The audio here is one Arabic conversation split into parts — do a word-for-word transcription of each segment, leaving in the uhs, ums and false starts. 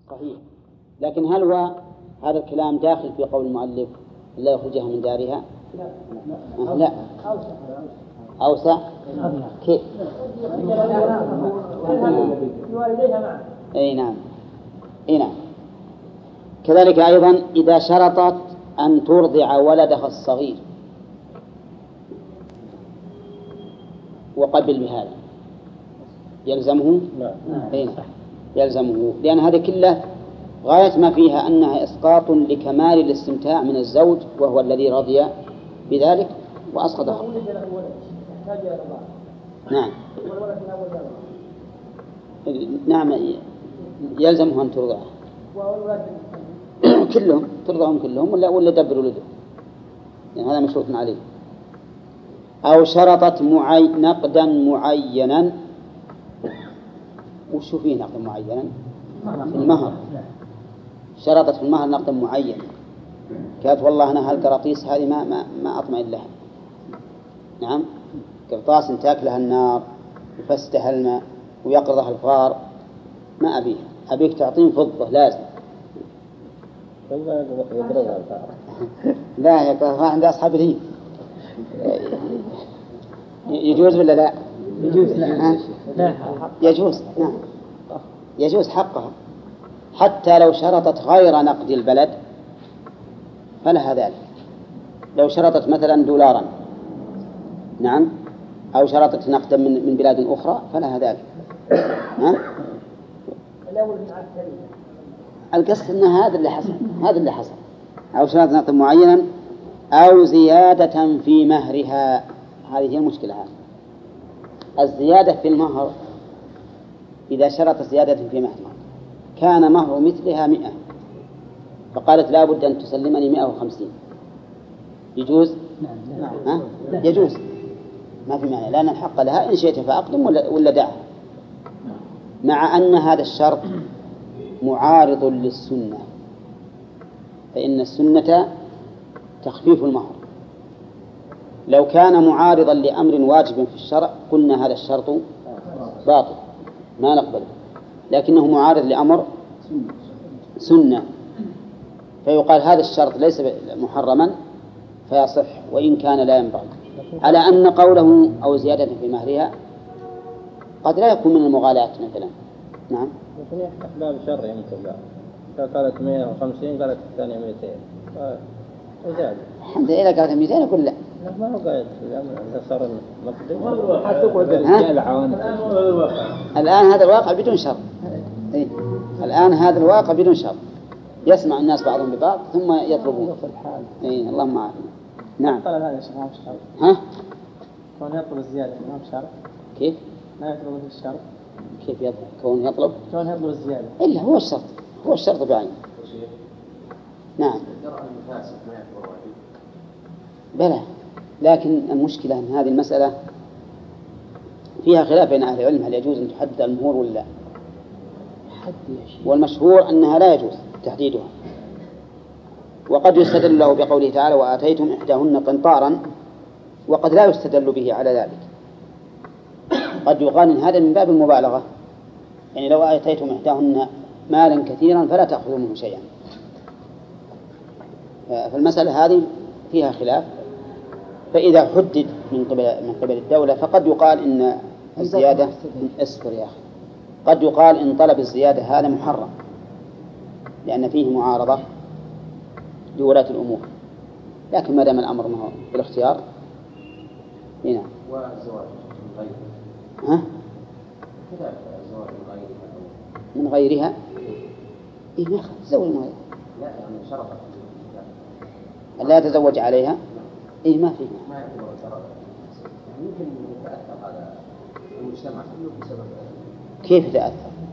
صحيح. لكن هل هو هذا الكلام داخل في قول المؤلف لا يخرجها من دارها؟ لا, لا. أوسع كيف؟ أي نعم أي نعم. كذلك أيضا إذا شرطت أن ترضع ولدها الصغير وقبل بهذا يلزمه؟ لا. يلزمه، لأن هذه كله غاية ما فيها أنها إسقاط لكمال الاستمتاع من الزوج وهو الذي رضي بذلك وأسقط حقه. نعم نعم يلزمه أن ترضعه كلهم، ترضعهم كلهم ولا ولا دبر ولده، يعني هذا مشروط عليه. أو شرطت معي... نقدا معينا. وش فيه نقد معينا؟ في المهر. شرطت في المهر نقدا معينا، قالت والله أنا هالقراطيس هذه ما ما ما أطمئن لها. نعم قرطاس تاكلها النار وفستها الماء ويقرضها الفار، ما أبيها، أبيك تعطين فضة لازم. لا يقرضها عند أصحاب الهين. يجوز ولا لا؟ يجوز. لا يجوز. نعم يجوز حقها، حتى لو شرطت غير نقد البلد فلها ذلك. لو شرطت مثلا دولارا نعم أو شرطت نقدا من من بلاد أخرى فلها ذلك. ها؟ القصد أن هذا اللي حصل، هذا اللي حصل. أو شرطت نقدا معينا أو زيادة في مهرها، هذه هي المشكلة. هذه الزيادة في المهر، إذا شرط زيادة في مهرها كان مهر مثلها مئة فقالت لا بد أن تسلمني مئة وخمسين، يجوز؟ نعم. يجوز ما في معنى، لأن الحق لها إن شئت فأقدم ولا, ولا دعها، مع أن هذا الشرط معارض للسنة، فإن السنة تخفيف المهر. لو كان معارضا لأمر واجب في الشرع قلنا هذا الشرط باطل ما نقبله، لكنه معارض لأمر سنة فيقال هذا الشرط ليس محرما فيصح وإن كان لا ينبغي، على أن قوله أو زيادة في مهرها قد لا يكون من المغالاة مثلا. نعم لكن أحباب شر يمكن لا، قالت مئة وخمسين قالت الثانية مئتين وزاد. الحمد لله قالت مئتين أقول لا ما هو قاعد إذا صار الآن هذا الواقع بدون شر. إيه؟ الآن هذا الواقع بدون شر، يسمع الناس بعضهم ببعض ثم يطلبون. إيه اللهم عافية. نعم. قال هذا الشيء ما بشرط. ها؟ كون يطلب الزيادة ما بشرط. كيف؟ ما يطلب الشرط. كيف يطلب؟ كون يطلب؟ كون يطلب الزيادة. إلا هو الشرط، هو الشرط بعينه. نعم. بلى، لكن المشكلة أن هذه المسألة فيها خلاف بين أهل العلم هل يجوز أن تحدد المهور ولا لا، والمشهور أنها لا يجوز تحديدها. وقد يستدل له بقوله تعالى وآتيتم إحداهن قنطارا، وقد لا يستدل به على ذلك. قد يقال إن هذا من باب المبالغة، يعني لو آتيتم إحداهن مالا كثيرا فلا تأخذوا منه شيئا. فالمسألة هذه فيها خلاف، فإذا حدد من قبل من قبل الدولة فقد يقال إن الزيادة اصبر يا أخي قد يقال إن طلب الزيادة هذا محرم، لأن فيه معارضة لولاة الأمور، لكن ما دام الأمر ما هو بالاختيار. هنا والزواج من غيرها. ها؟ كذا الزواج من غيرها. من غيرها؟ إيه ما يخالف تزوج من غيرها. لا يعني شرط. لا يتزوج عليها. إيه ما فيه. ما يعتبر شرط. يعني يمكن يتأثر هذا المجتمع كله بسبب. كيف يتأثر؟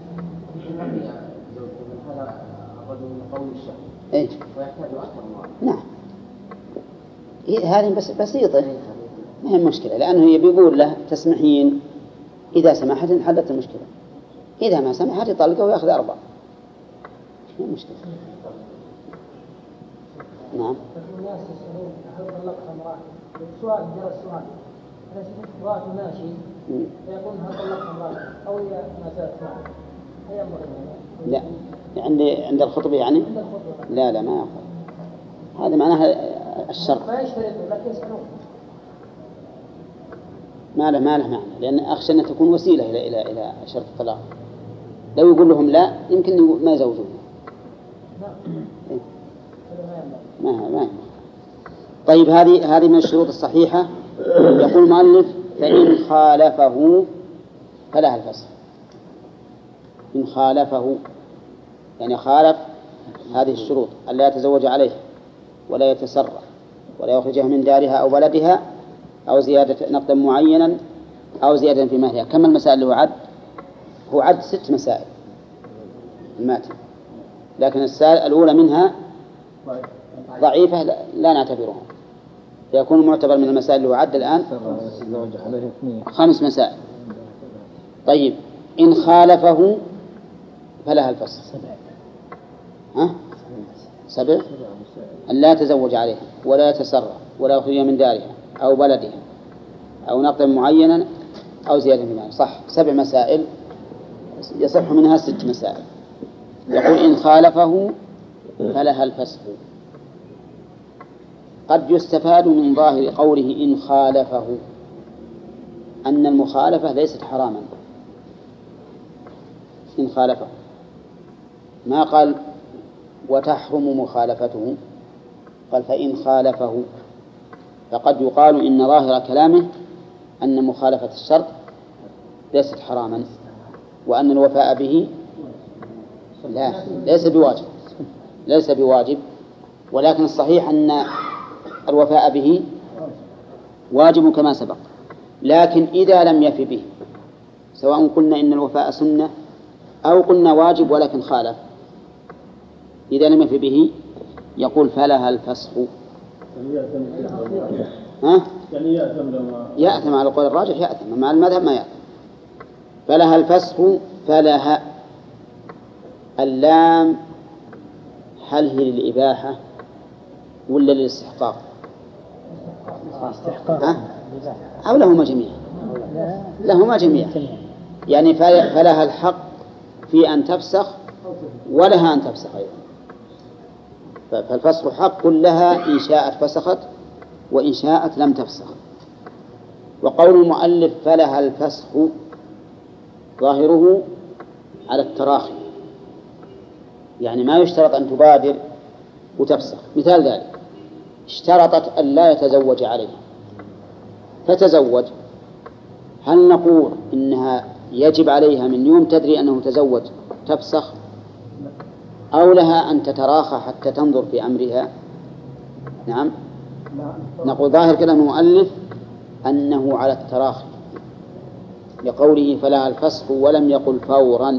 هذا الرجل من قول الشهر. إيه. ويحتاج أكثر من. نعم. إيه هذه بس بسيطة، ما هي مشكلة، لأنه بيقول له تسمحين، إذا سمحت انحلت المشكلة، إذا ما سمحت يطلقه ويأخذ أربع، ما مشكلة. نعم. الناس يسألون هل طلقها امرأة؟ السؤال جرى السؤال هل امرأة ماشي فيقول هل طلقها امرأة أو هي ما زالت معه؟ لا عند عند الخطبة يعني لا لا ما يأخذ. هذا معناها الشرط ما يشترط لكن يسألون ما له ما له معنى، لأن أخشى أن تكون وسيلة إلى إلى إلى شرط الطلاق. لو يقول لهم لا يمكن ما يزوجون. ما ما طيب هذه هذه من الشروط الصحيحة. يقول المؤلف فإن خالفه فلها الفسخ. إن خالفه يعني خالف هذه الشروط ألا يتزوج عليها ولا يتسرع ولا يخرجها من دارها أو بلدها أو زيادة نقدا معينا أو زيادة في مالها. كم المسائل اللي هو عد؟ هو عد ست مسائل الماتن، لكن السائل الأولى منها ضعيفة لا نعتبرها، فيكون معتبر من المسائل اللي هو عد الآن خمس مسائل. طيب إن خالفه فلها الفسخ. ها؟ سبع أن لا يتزوج عليها ولا يتسرع ولا يخرج من دارها أو بلدها أو نقدا معينا أو زيادة من ذلك. صح، سبع مسائل يصح منها ست مسائل. يقول إن خالفه فلها الفسخ. قد يستفاد من ظاهر قوله إن خالفه أن المخالفة ليست حراما. إن خالفه ما قال وتحرم مخالفته، قال فإن خالفه. فقد يقال إن ظاهر كلامه أن مخالفة الشرط ليست حراما وأن الوفاء به لا ليس بواجب ليس بواجب ولكن الصحيح أن الوفاء به واجب كما سبق. لكن إذا لم يف به، سواء قلنا إن الوفاء سنة أو قلنا واجب ولكن خالف، إذا لم يف به يقول فلها الفسخ. ها؟ يأثم على القول الراجح، يأثم مع المذهب ما يأثم. فلها الفسخ. فلها اللام هل هي للإباحة ولا للاستحقاق؟ ها؟ أو لهما جميعا؟ لهما جميعا. يعني فلها الحق في أن تفسخ ولها أن تفسخ أيضا. فالفسخ حق لها إن شاءت فسخت وإن شاءت لم تفسخ. وقول المؤلف فلها الفسخ ظاهره على التراخي، يعني ما يشترط أن تبادر وتفسخ. مثال ذلك اشترطت أن لا يتزوج عليها فتزوج، هل نقول إنها يجب عليها من يوم تدري أنه تزوج تفسخ، أو لها أن تتراخى حتى تنظر في أمرها؟ نعم، نقول ظاهر كلام المؤلف أنه على التراخي لقوله فلها الفسخ ولم يقل فورا،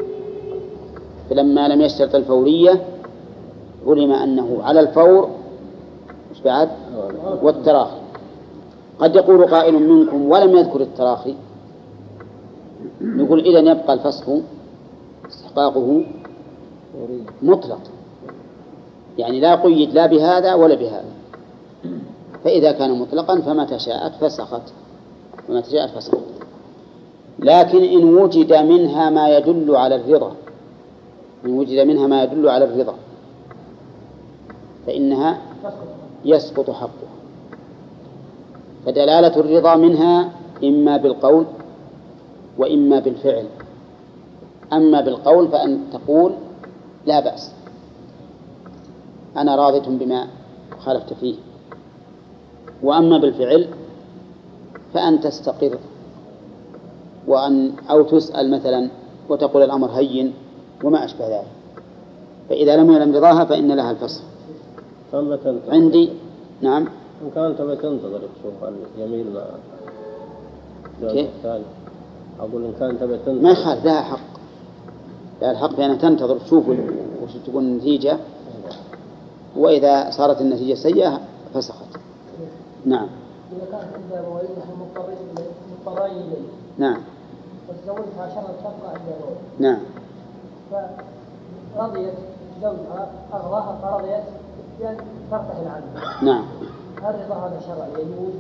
فلما لم يشترط الفورية علم أنه على الفور مش بعد والتراخي. قد يقول قائل منكم ولم يذكر التراخي، نقول إذن يبقى الفسخ استحقاقه مطلق، يعني لا قيد لا بهذا ولا بهذا. فإذا كان مطلقا فمتى شاءت فسخت ومتى شاءت فسخت. لكن إن وجد منها ما يدل على الرضا، إن وجد منها ما يدل على الرضا فإنها يسقط حقها. فدلالة الرضا منها إما بالقول وإما بالفعل. أما بالقول فأن تقول لا بأس أنا راضة بما خالفت فيه، وأما بالفعل فأن تستقر وأن أو تسأل مثلا وتقول الأمر هين وما أشبه ذلك. فإذا لم يعلم رضاها فإن لها الفسخ عندي. نعم، إن كانت بتنتظر تشوف اليمين مع الزوج الثاني، أقول إن كانت بتنتظر ما يخالف، لها حق، لها الحق بأن تنتظر تشوف وش تكون النتيجة، وإذا صارت النتيجة سيئة فسخت. نعم. إذا كانت عند أبوين مضطرين إليه. نعم. وتزوجها عشان تبقى عند أبوين. نعم. فرضيت زوجها أغراها فرضيت بأن ترتحل عنه. نعم. هل رضا هذا شرعي يجوز؟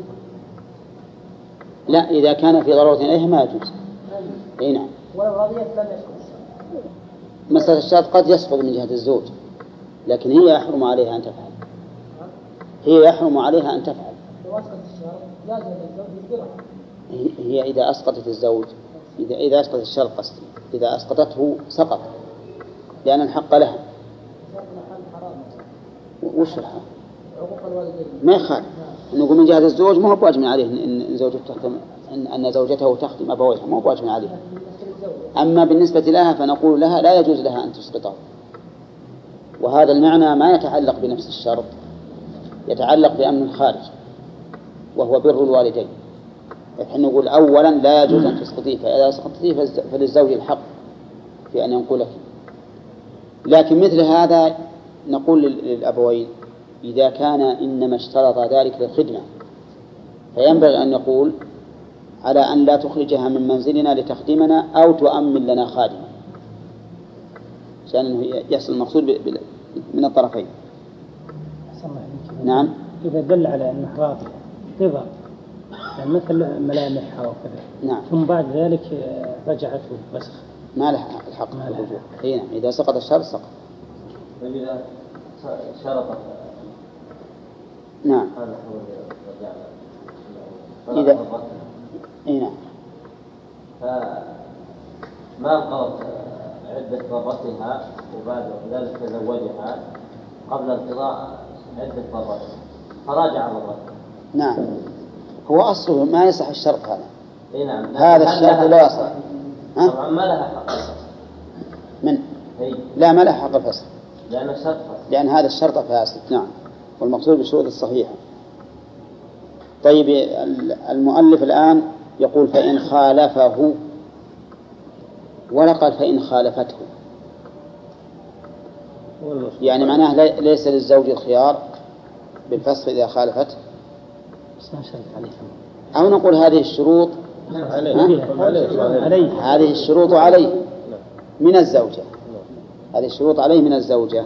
لا، إذا كان في ضرورة إليه ما يجوز. أي نعم. ولو رضيت لم يسقط الشرع. مسألة الشرط قد يسقط من جهة الزوج، لكن هي يحرم عليها أن تفعل، هي يحرم عليها أن تفعل. لو أسقط الشرط لازم الزوج يجبرها. هي إذا أسقطت الزوج، إذا إذا أسقط الشرط قصدي، إذا أسقطته سقط، لأن الحق لها. وش الحق؟ عقوق الوالدين. ما يخالف. نقول من جهة الزوج ما هو بواجب عليه إن زوجته تخدم، إن أن زوجته تخدم أبويها، ما هو بواجب عليه. أما بالنسبة لها فنقول لها لا يجوز لها أن تسقطه. وهذا المعنى ما يتعلق بنفس الشرط، يتعلق بأمن الخارج وهو بر الوالدين. نحن نقول أولا لا يجوز أن تسقطيه، فإذا سقطتيه فللزوج الحق في أن ينقلك. لكن مثل هذا نقول للأبوين إذا كان إنما اشترط ذلك للخدمة فينبغي أن يقول على أن لا تخرجها من منزلنا لتخدمنا أو تؤمن لنا خادما، عشان يحصل المقصود من الطرفين. نعم. إذا دل على أنه راضي رضا، يعني مثل ملامحها وكذا، نعم، ثم بعد ذلك رجعته الفسخ، ما له الحق في الرجوع. إيه نعم، إذا سقط الشرط سقط. إذا شرطت نعم. هذا هو الرجال. إذا إيه نعم. فما انقضت عدة ضرتها وبعد ذلك تزوجها قبل انقضاء عدة ضرتها فراجع ضرتها. نعم، هو أصله ما يصح الشرط هذا. إيه نعم. هذا الشرط لا يصح. طبعا ما لها حق الفسخ. من؟ هي. لا، ما لها حق الفسخ. لأن الشرط فاسد. لأن هذا الشرط فاسد. نعم، والمقصود بالشروط الصحيحة. طيب المؤلف الآن يقول فإن خالفه، ولا قال فإن خالفته، يعني معناه ليس للزوج الخيار بالفسخ إذا خالفته، أو نقول هذه الشروط عليه. هذه الشروط عليه من الزوجة، هذه الشروط عليه من الزوجة.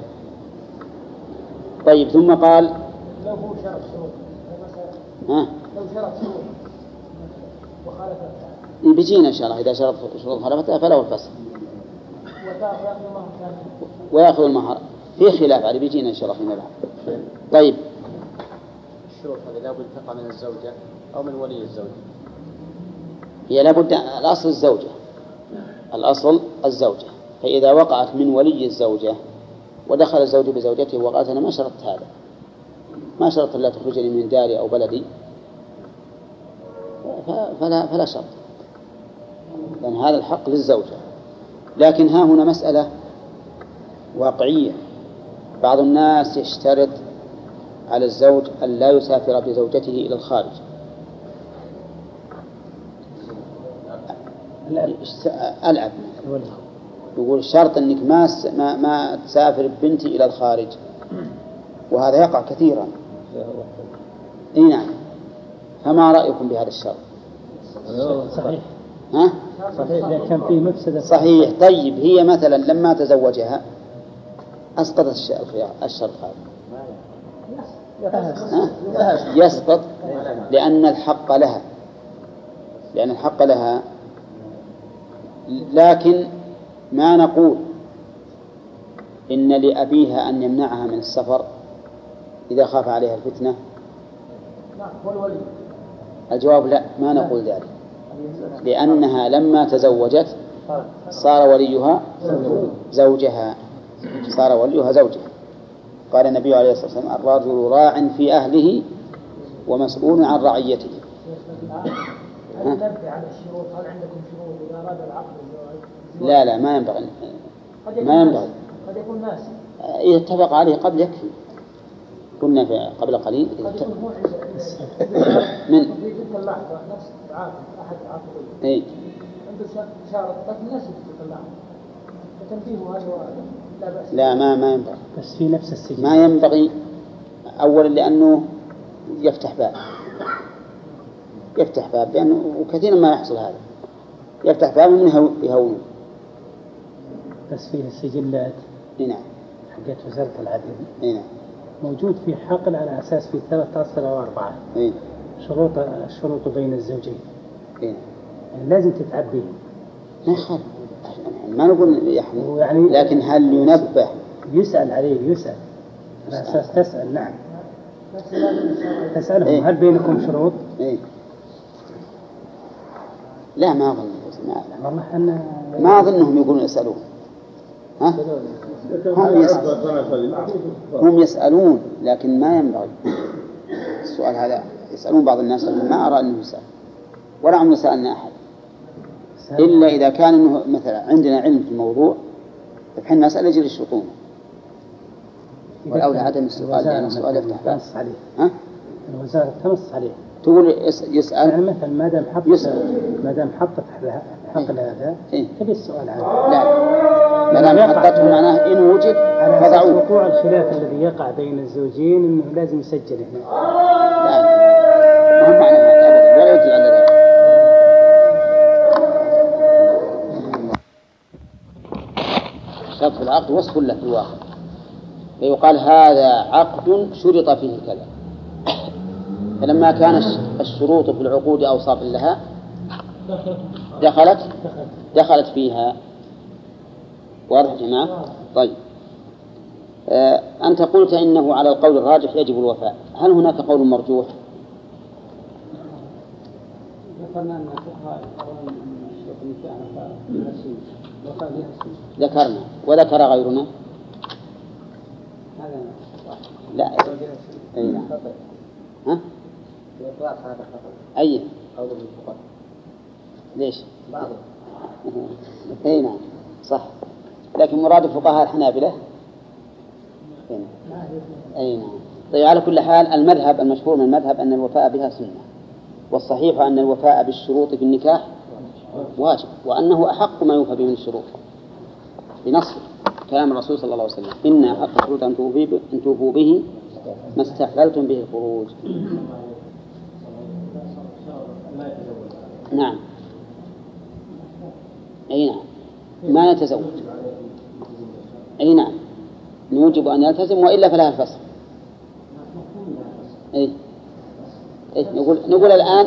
طيب ثم قال لو هو شرط شروط، ها؟ لو شرط شروط وخالفتها بيجينا إن شاء الله إذا شرط شروط خالفتها فله الفسخ ويأخذ ويأخذ المهر. في خلاف على بيجينا إن شاء الله فيما بعد. طيب الشروط هذه لابد تقع من الزوجة أو من ولي الزوجة؟ هي لابد الأصل الزوجة، الأصل الزوجة. فإذا وقعت من ولي الزوجة ودخل الزوج بزوجته وقالت أنا ما شرطت هذا، ما شرطت لا تخرجني من داري أو بلدي، فلا, فلا شرط، لأن هذا الحق للزوجة. لكن ها هنا مسألة واقعية. بعض الناس يشترط على الزوج أن لا يسافر بزوجته إلى الخارج. ألعب يقول شرط أنك ما ما ما تسافر بنتي إلى الخارج، وهذا يقع كثيرا. إيه نعم. فما رأيكم بهذا الشرط؟ صحيح. ها؟ صحيح، إذا كان فيه مفسدة. صحيح. طيب هي مثلا لما تزوجها أسقطت الشرط هذا، يسقط لأن الحق لها، لأن الحق لها. لكن ما نقول إن لأبيها أن يمنعها من السفر إذا خاف عليها الفتنة. الجواب لا، ما نقول ذلك، لأنها لما تزوجت صار وليها زوجها، صار وليها زوجها. قال النبي عليه الصلاة والسلام الرجل راع في أهله ومسؤول عن رعيته. هل نبقي على الشروط؟ هل عندكم شروط إذا أراد العقد الزواج؟ لا لا، ما ينبغي، ما ينبغي. قد يكون ناس إذا اتفق عليه قبل يكفي. كنا في قبل قليل قد يكون هو من في تلك اللحظة نفس عاقد أحد عاقدين إيه؟ عنده شارط لكن نفس تلك اللحظة فتنبيه هذا لا بأس. لا، ما ما ينبغي، بس في نفس السجن ما ينبغي. أولا لأنه يفتح باب، يفتح باب لأنه وكثيرا ما يحصل هذا، يفتح باب من يهون. بس فيه السجلات. نعم. حقت وزارة العدل. نعم. موجود في حقل على أساس في ثلاث أصل أو أربعة. إيه؟ شروط الشروط بين الزوجين. إيه؟ يعني لازم تتعبيه. ما يخالف، ما نقول يحمل يعني لكن هل ينبه؟ يسأل عليه يسأل على أساس تسأل. نعم تسألهم إيه؟ هل بينكم شروط؟ إيه؟ لا ما أظن ما, والله أن ما أظنهم يقولون يسألون. ها؟ هم, يسأل هم يسألون لكن ما ينبغي السؤال هذا. يسألون بعض الناس ما أرى أنه يسأل ولا عمر سألنا أحد إلا إذا كان إنه مثلا عندنا علم في الموضوع فحين نسأل يجري الشطون والأولى عدم السؤال لأن السؤال يفتح باب. ها؟ الوزارة تنص عليه تقول يسأل يعني مثلا ما دام حط ما دام حطت حقل هذا إيه؟ تبي السؤال عنه. لا ما دام حطته معناه إن وجد فضعوه. وقوع الخلاف الذي يقع بين الزوجين إنه لازم يسجل هنا. لا ما هو معنى هذا ولا يدل على ذلك. شرط العقد وصف له في الواقع فيقال هذا عقد شرط فيه كذا. فلما كان الشروط في العقود أوصاف لها دخلت دخلت فيها. واضح يا جماعة؟ طيب آه أنت قلت إنه على القول الراجح يجب الوفاء. هل هناك قول مرجوح؟ ذكرنا وذكر غيرنا. لا أي نعم. ها؟ أي ليش؟ أي نعم صح لكن مراد الفقهاء الحنابلة. أي نعم. طيب على كل حال المذهب المشهور من المذهب أن الوفاء بها سنة والصحيح أن الوفاء بالشروط في النكاح واجب وأنه أحق ما يوفى به من الشروط بنص كلام الرسول صلى الله عليه وسلم إن أحق الشروط أن توفوا به ما استحللتم به الخروج. نعم أي نعم ما يتزوج. أي نعم نوجب أن يلتزم وإلا فلها الفصل. أي إيه نقول نقول الآن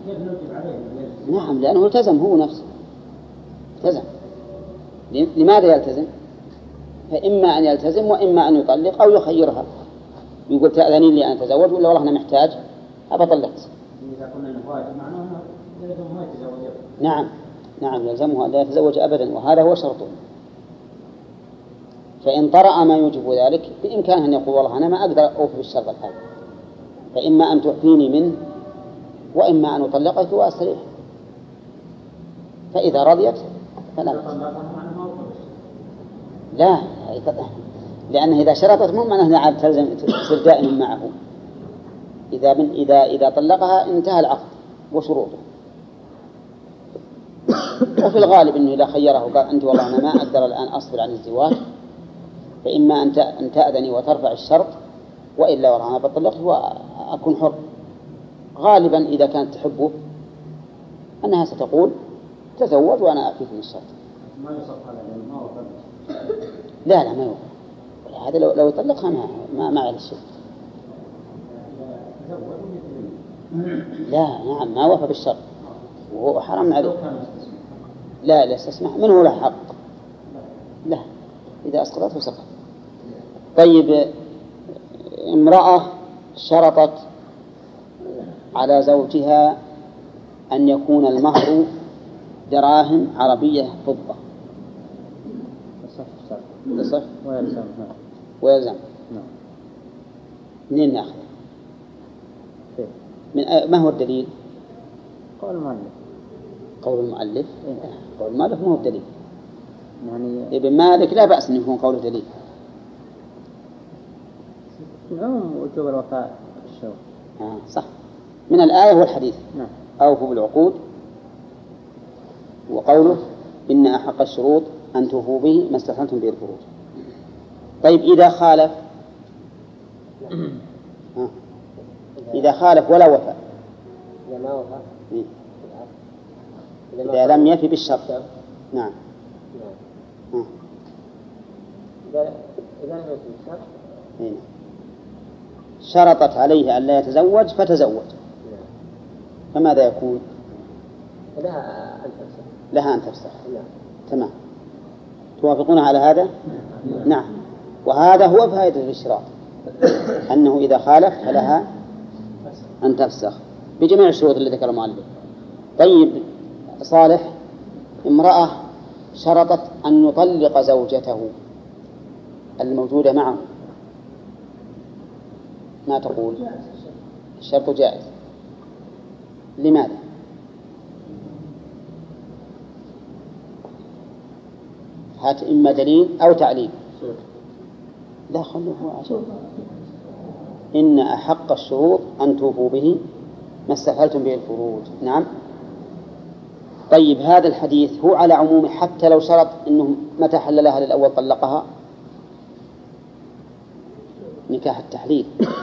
نعم لأنه التزم هو نفسه التزم. لماذا يلتزم؟ فإما أن يلتزم وإما أن يطلق أو يخيرها يقول تأذنين لي أن أتزوج ولا والله أنا محتاج أبى طلقت. نعم نعم يلزمه أن لا يتزوج أبدا وهذا هو شرطه. فإن طرأ ما يوجب ذلك بإمكانه أن يقول والله أنا ما أقدر أوفي بالشرط الحال فإما أن تعفيني منه وإما أن أطلقك وأستريح. فإذا رضيت فلا لا لأنه إذا شرطت مو معناه أنها تلزم تصير دائما معه. إذا من إذا إذا طلقها انتهى العقد وشروطه. وفي الغالب أنه إذا خيره وقال أنت والله أنا ما أقدر الآن أصبر عن الزواج فإما أن تأذني وترفع الشرط وإلا والله أنا بطلقه وأكون حر. غالبا إذا كانت تحبه أنها ستقول تزوج وأنا أعفيك من الشرط. ما يصف على ما هو لا لا ما يوفى هذا لو لو يطلقها ما ما ما عليه شيء. لا نعم ما وفى بالشرط وهو حرام عليه. لا لا استسمح من هو له حق لا إذا أسقطته سقط. طيب امرأة شرطت على زوجها أن يكون المهر دراهم عربية فضة يصح ويلزم ويلزم نعم. منين نأخذ؟ من ما هو الدليل؟ قول المؤلف. قول المؤلف قول المؤلف ما هو الدليل يعني ابن مالك لا بأس أن يكون قوله دليل. عموم وجوب الوفاء الشروط. آه صح من الآية والحديث. نعم. أوفوا بالعقود وقوله إن أحق الشروط أن توفوا به ما استحللتم به الفروج. طيب إذا خالف آه. إذا خالف ولا وفى إذا ما وفى إيه؟ إذا لم يفي بالشرط نعم نعم إذا إذا لم يفي بالشرط إيه؟ شرطت عليه أن لا يتزوج فتزوج نعم. فماذا يكون؟ لها أن تفسخ لها أن تفسخ نعم. تمام. توافقون على هذا؟ نعم. وهذا هو فائدة الاشتراط، أنه إذا خالف فلها أن تفسخ بجميع الشروط اللي ذكر المؤلف. طيب صالح، امرأة شرطت أن يطلق زوجته الموجودة معه، ما تقول؟ الشرط جائز. لماذا؟ هات إما دليل أو تعليل. لا خلوه عشان إن أحق الشروط أن توفوا به ما استحللتم به الفروج. نعم. طيب هذا الحديث هو على عمومه حتى لو شرط أنه متى حللها للأول طلقها؟ نكاح التحليل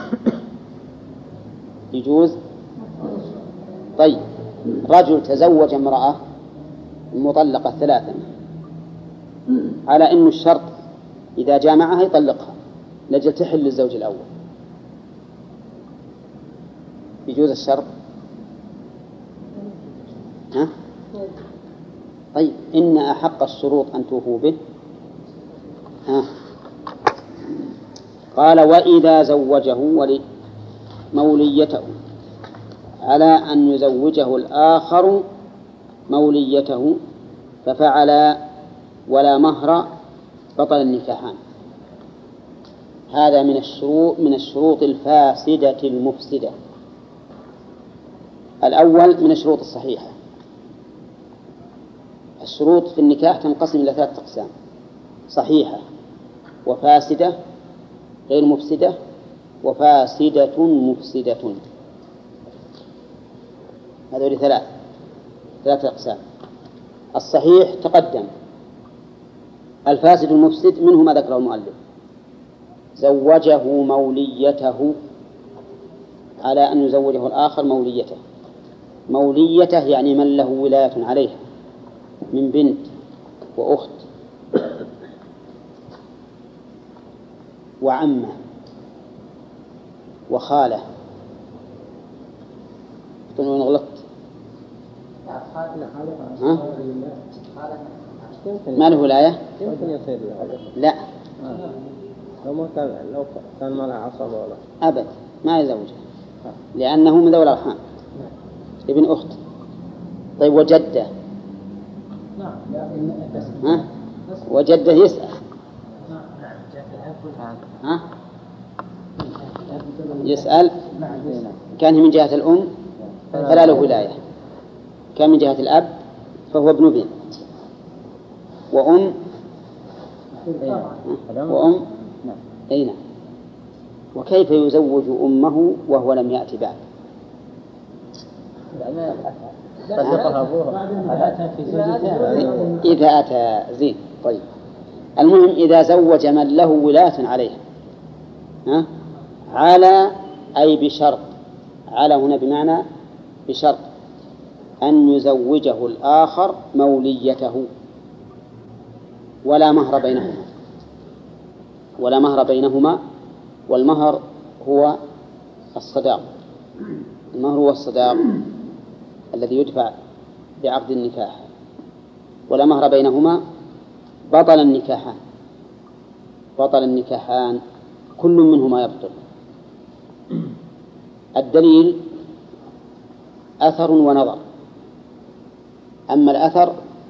يجوز. طيب رجل تزوج امرأة مطلقة ثلاثا على أن الشرط إذا جامعها يطلقها لجل تحل للزوج الأول، يجوز الشرط؟ ها؟ طيب إن أحق الشروط أن توفوا به. ها؟ قال وإذا زوجه ولي موليته على أن يزوجه الآخر موليته ففعل ولا مهر بطل النكاحان. هذا من الشروط من الشروط الفاسدة المفسدة. الأول من الشروط الصحيحة. الشروط في النكاح تنقسم إلى ثلاثة أقسام: صحيحة وفاسدة غير مفسدة وفاسدة مفسدة. هذول ثلاث ثلاثة أقسام. الصحيح تقدم، الفاسد المفسد منه ما ذكره المؤلف: زوجه موليته على أن يزوجه الآخر موليته. موليته يعني من له ولاية عليها من بنت وأخت وعمة وخالة. تقولون غلطت؟ ها؟ ما له ولاية؟ يمكن يصير لا. لو ما كان لو كان ما له عصبة ولا أبد ما يزوجها لأنه من ذوي الأرحام، ابن أخت. طيب وجدة؟ ها؟ وجدة يسأل. ها؟ يسأل. كان من جهة الأم فلا له ولاية، كان من جهة الأب فهو ابن بنت وأم وأم أين. وكيف يزوج أمه وهو لم يأتي بعد؟ إذا أتى زين. طيب المهم إذا زوج من له ولاية عليها، ها؟ على أي بشرط، على هنا بمعنى بشرط أن يزوجه الآخر موليته ولا مهر بينهما، ولا مهر بينهما. والمهر هو الصداق، المهر هو الصداق الذي يدفع بعقد النكاح. ولا مهر بينهما بطل النكاحان، بطل النكاحان كل منهما يبطل. الدليل أثر ونظر. أما الأثر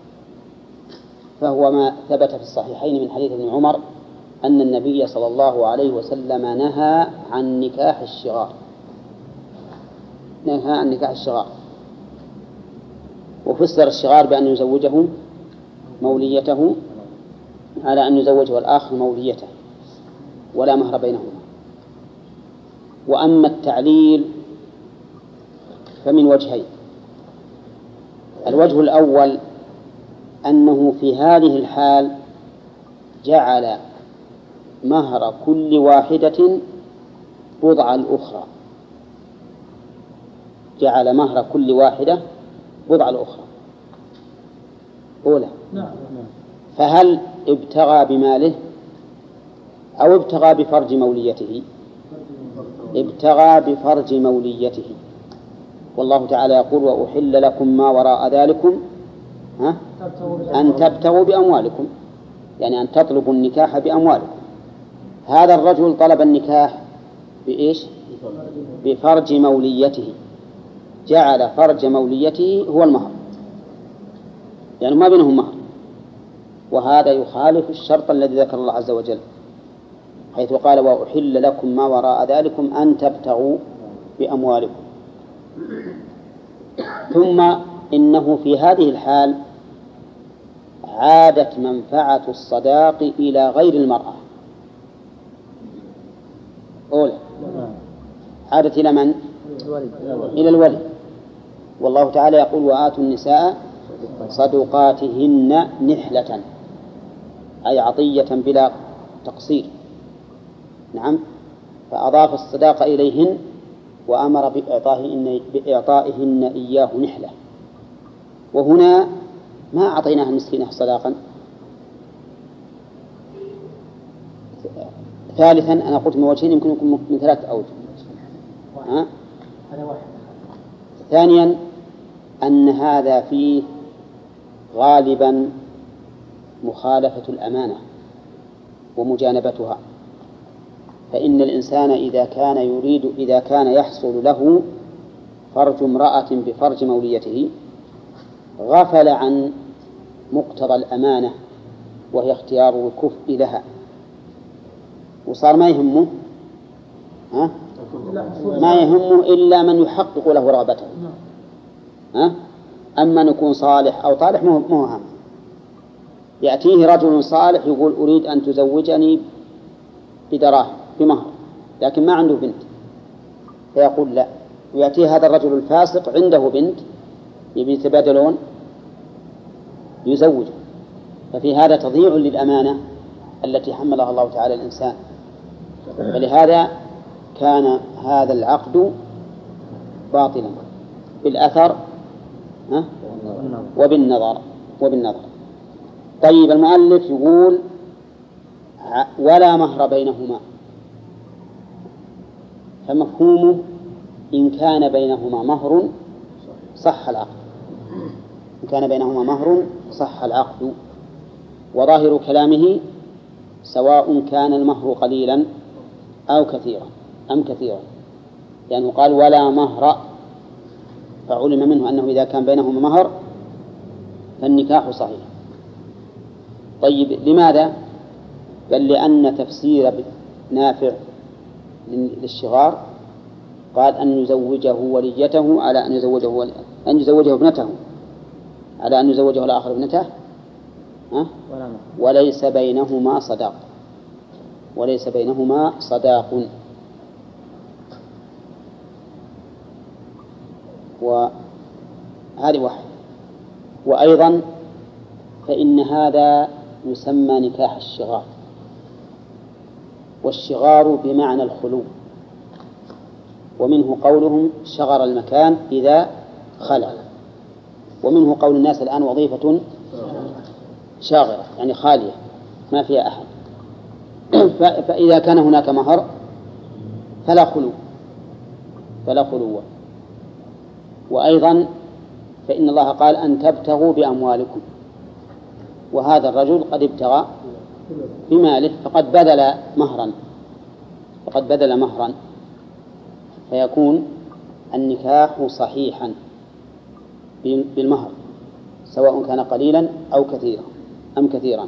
فهو ما ثبت في الصحيحين من حديث ابن عمر أن النبي صلى الله عليه وسلم نهى عن نكاح الشغار، نهى عن نكاح الشغار، وفسر الشغار بأن يزوجه موليته على أن يزوجه الآخر موليته ولا مهر بينهما. وأما التعليل فمن وجهين: الوجه الأول أنه في هذه الحال جعل مهر كل واحدة بضع الأخرى، جعل مهر كل واحدة بضع الأخرى أولى. فهل ابتغى بماله أو ابتغى بفرج موليته؟ ابتغى بفرج موليته. والله تعالى يقول: وأحل لكم ما وراء ذلكم ها؟ أن تبتغوا بأموالكم. يعني أن تطلبوا النكاح بأموالكم. هذا الرجل طلب النكاح بإيش؟ بفرج موليته، جعل فرج موليته هو المهر، يعني ما بينهم مهر، وهذا يخالف الشرط الذي ذكر الله عز وجل حيث قال وأحل لكم ما وراء ذلكم أن تبتغوا بأموالكم. ثم إنه في هذه الحال عادت منفعة الصداق إلى غير المرأة. أولى عادت إلى من؟ إلى الولي. والله تعالى يقول وآتوا النساء صدقاتهن نحلة، أي عطية بلا تقصير. نعم، فأضاف الصداق إليهن وأمر بإعطائهن, بإعطائهن إياه نحلة. وهنا ما أعطيناها المسكينة صداقا. ثالثا أنا قلت من وجهين، يمكن يكون من ثلاثة أوجه. ها؟ ثانيا أن هذا فيه غالبا مخالفة الأمانة ومجانبتها، فإن الإنسان إذا كان يريد إذا كان يحصل له فرج امرأة بفرج موليته غفل عن مقتضى الأمانة وهي اختيار الكفء لها، وصار ما يهمه ها؟ ما يهمه إلا من يحقق له رغبته. ها؟ أما أن يكون صالح أو طالح مو هم. يأتيه رجل صالح يقول أريد أن تزوجني بدراهم بمهر، لكن ما عنده بنت، فيقول لا. ويأتيه هذا الرجل الفاسق عنده بنت يبي يتبادلون يزوج. ففي هذا تضييع للأمانة التي حملها الله تعالى الإنسان. فلهذا كان هذا العقد باطلا بالأثر وبالنظر وبالنظر. طيب المؤلف يقول ولا مهر بينهما، فمفهومه إن كان بينهما مهر صح العقد، إن كان بينهما مهر صح العقد. وظاهر كلامه سواء كان المهر قليلا أو كثيرا أم كثيرا، لأنه قال ولا مهر، فعلم منه أنه إذا كان بينهما مهر فالنكاح صحيح. طيب لماذا؟ قال لأن تفسير نافع للشغار قال أن يزوجه وليته على أن يزوجه ولي... أن يزوجه ابنته على أن يزوجه الآخر ابنته، أه؟ وليس بينهما صداق، وليس بينهما صداق. وهذه واحد. وأيضا فإن هذا يسمى نكاح الشغار، والشغار بمعنى الخلو، ومنه قولهم شغر المكان إذا خلى، ومنه قول الناس الآن وظيفة شاغرة يعني خالية ما فيها أحد. فإذا كان هناك مهر فلا خلو فلا خلو. وأيضا فإن الله قال أن تبتغوا بأموالكم، وهذا الرجل قد ابتغى بماله فقد بذل مهرا فقد بذل مهرا فيكون النكاح صحيحا بالمهر سواء كان قليلا أو كثيرا أم كثيرا.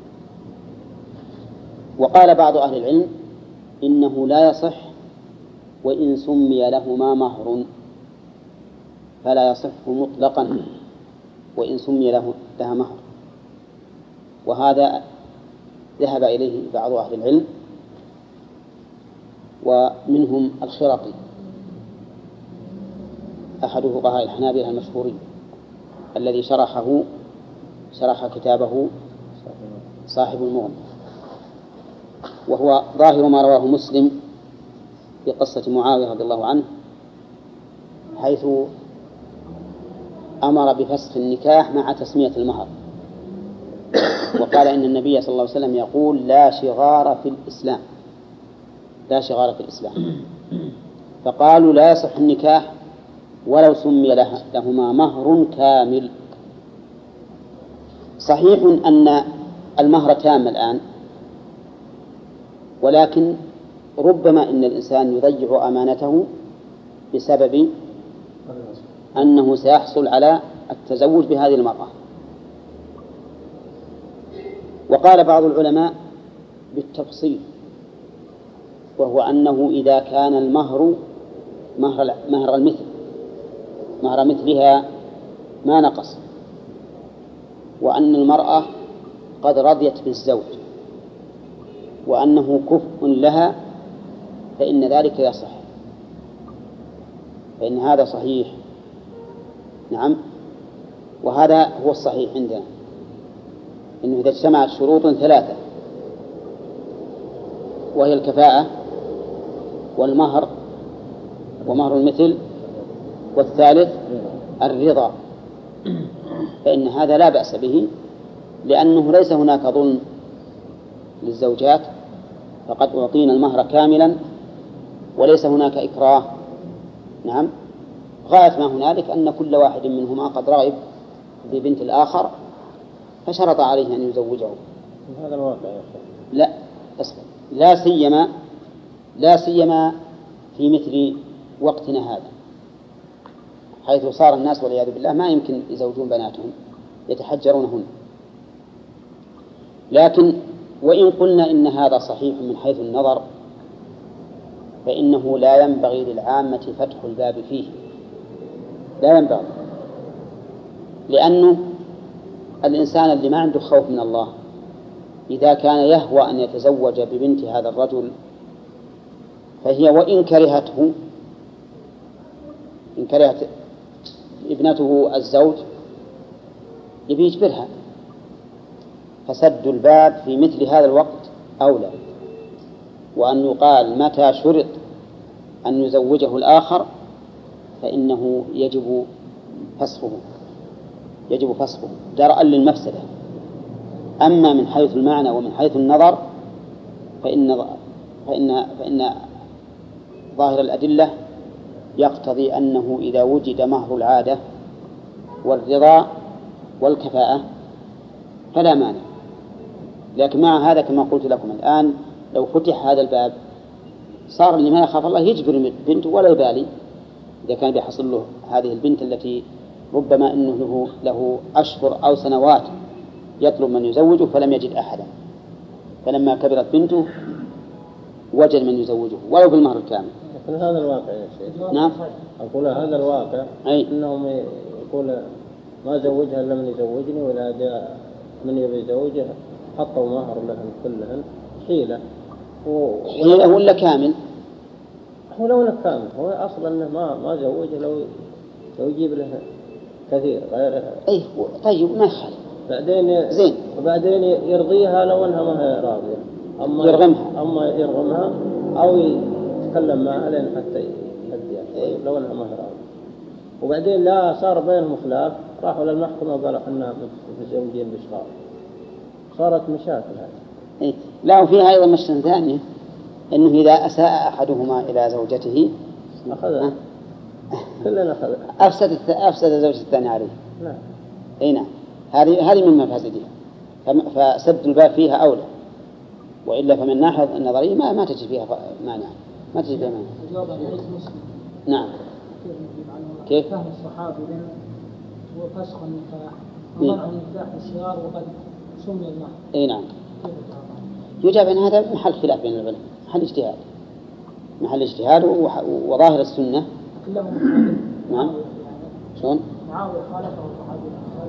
وقال بعض أهل العلم إنه لا يصح وإن سمي لهما مهر، فلا يصح مطلقا وإن سمي له لها مهر. وهذا ذهب إليه بعض أهل العلم ومنهم الخرقي أحد فقهاء الحنابلة المشهورين الذي شرحه شرح كتابه صاحب المغني، وهو ظاهر ما رواه مسلم في قصة معاوية رضي الله عنه حيث أمر بفسخ النكاح مع تسمية المهر، وقال إن النبي صلى الله عليه وسلم يقول لا شغار في الإسلام لا شغار في الإسلام فقالوا لا يصح النكاح ولو سمي له لهما مهر كامل. صحيح أن المهر تام الآن، ولكن ربما إن الإنسان يضيع أمانته بسبب أنه سيحصل على التزوج بهذه المرأة. وقال بعض العلماء بالتفصيل، وهو أنه إذا كان المهر مهر مهر المثل مهر مثلها ما نقص، وأن المرأة قد رضيت بالزوج وأنه كفء لها، فإن ذلك يصح، فإن هذا صحيح. نعم، وهذا هو الصحيح عندنا، إنه إذا اجتمعت شروط ثلاثة وهي الكفاءة والمهر ومهر المثل والثالث الرضا، فإن هذا لا بأس به، لأنه ليس هناك ظلم للزوجات، فقد أعطينا المهر كاملا وليس هناك إكراه. نعم، غاية ما هنالك أن كل واحد منهما قد رغب ببنت الآخر فشرط عليه أن يزوجه. هذا الواقع يا شيخ. لا أصبر، لا سيما لا سيما في مثل وقتنا هذا، حيث صار الناس والعياذ بالله ما يمكن يزوجون بناتهم، يتحجرونهن. لكن وإن قلنا إن هذا صحيح من حيث النظر، فإنه لا ينبغي للعامة فتح الباب فيه، لا ينبغي، لأنه الإنسان اللي ما عنده خوف من الله إذا كان يهوى أن يتزوج ببنت هذا الرجل، فهي وإن كرهته إن كرهت ابنته الزوج يبي يجبرها، فسد الباب في مثل هذا الوقت أولى، وأن يقال متى شرط أن يزوجه الآخر فإنه يجب فسخه يجب فسخه درءا للمفسدة. أما من حيث المعنى ومن حيث النظر فإن فإن فإن ظاهر الأدلة يقتضي أنه إذا وجد مهر العادة والرضا والكفاءة فلا مانع. لكن مع هذا كما قلت لكم الآن لو فتح هذا الباب صار اللي ما يخاف الله يجبر بنته ولا يبالي إذا كان بيحصل له هذه البنت التي ربما أنه له, له أشهر أو سنوات يطلب من يزوجه فلم يجد أحدا، فلما كبرت بنته وجد من يزوجه ولو بالمهر الكامل. لكن هذا الواقع يا شيخ. نعم، أقول هذا الواقع أي. إنهم يقول ما زوجها إلا من يزوجني، ولا جاء من يبي يزوجها حطوا مهر لهن كلهن حيلة و... حيلة ولا كامل؟ هو لو انه كامل، هو اصلا انه ما ما زوجه، لو لو يجيب له كثير غيرها. اي طيب ما يخالف، بعدين زين، وبعدين يرضيها لو انها ما هي راضيه، اما يرغمها اما يرغمها او يتكلم معها لين حتى يهديها طيب لو انها ما هي راضيه. وبعدين لا صار بينهم خلاف، راحوا للمحكمه وقالوا احنا متزوجين بشغار، صارت مشاكل هذه. إيه؟ لا، وفيها أيضا مشكلة ثانية، أنه إذا أساء أحدهما إلى زوجته أخذها كلنا أخذها، أفسد أفسد زوجة الثاني عليه. نعم. أي نعم، هذه هذه من مفاسدها، فسد الباب فيها أولى، وإلا فمن ناحية النظرية ما ما تجد فيها مانع، ما تجد فيها مانع. نعم. كيف؟ فهم الصحابي لأن وفسخ النكاح ومنع النكاح الصغار وقد سمي المهر. أي نعم. يجاب أن هذا محل خلاف بين العلماء، محل اجتهاد، محل اجتهاد وظاهر السنة. نعم. شلون؟ معاوية خالفه الصحابي.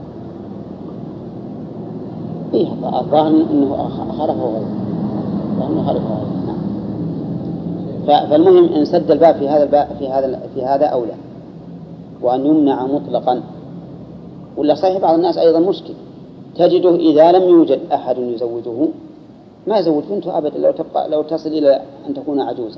إيه الظاهر إنه خالفه غيره، إنه خالفه غيره. نعم. فالمهم إن سد الباب في هذا الباب في هذا في هذا أولى، وأن يمنع مطلقا. ولا صحيح بعض الناس أيضا مشكل، تجده إذا لم يوجد أحد يزوجه ما يزوج بنته أبدا، لو تبقى لو تصل إلى أن تكون عجوزا.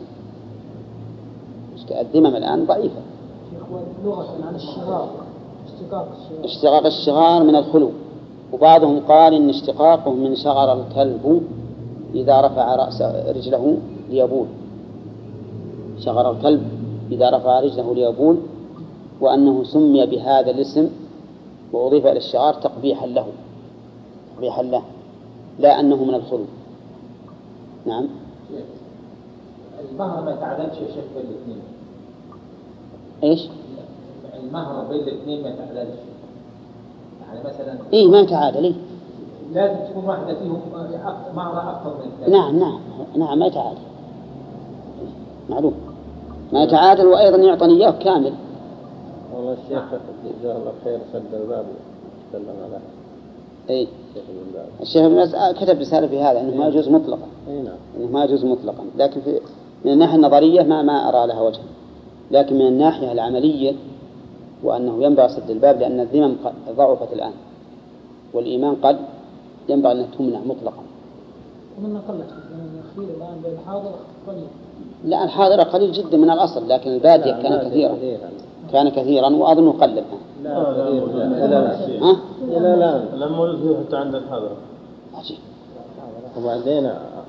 الذمم الآن ضعيفة. لغة عن الشغار، اشتقاق الشغار. اشتقاق الشغار من الخلو، وبعضهم قال إن اشتقاقه من شغر الكلب إذا رفع رأس رجله ليبول، شغر الكلب إذا رفع رجله ليبول، وأنه سمي بهذا الاسم وأضيف إلى الشغار تقبيحا له تقبيحا له لا أنه من الخلو. نعم. المهر ما يتعادلش يا شيخ بين الاثنين. إيش؟ المهر بين الاثنين ما يتعادلش. يعني مثلا. إيه ما يتعادل. إيه؟ لازم تكون واحدة فيهم مهر أكثر من الثانية. نعم نعم نعم ما يتعادل. معلوم. ما يتعادل وأيضا يعطني إياه كامل. والله الشيخ جزاه الله خير سد الباب تكلم على. إيه. الشيخ ابن باز كتب رسالة في هذا أنه ما يجوز مطلقا. إيه نعم. أنه ما يجوز مطلقا، لكن في من الناحية النظرية ما ما أرى لها وجه، لكن من الناحية العملية وأنه ينبغي سد الباب لأن الذمم ضعفت الآن والإيمان قد ينبغي أن تمنع مطلقا. ومن قلت الأخير الآن بالحاضر قليل. لا الحاضرة قليل جدا من الأصل، لكن البادية كان كثيرا كان كثيرا وأظنه قل الآن. لا لا لا ها؟ لا لا لما ولد حتى عند الحاضرة. عجيب. وبعدين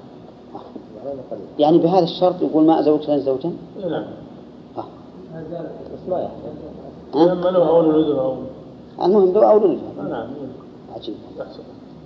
يعني بهذا الشرط يقول ما أزوجت لن زوجا؟ نعم. ها. بس ما يحتاج. لما لو أول ولده أو. المهم لو أولو. نعم. عجيب. أحسن.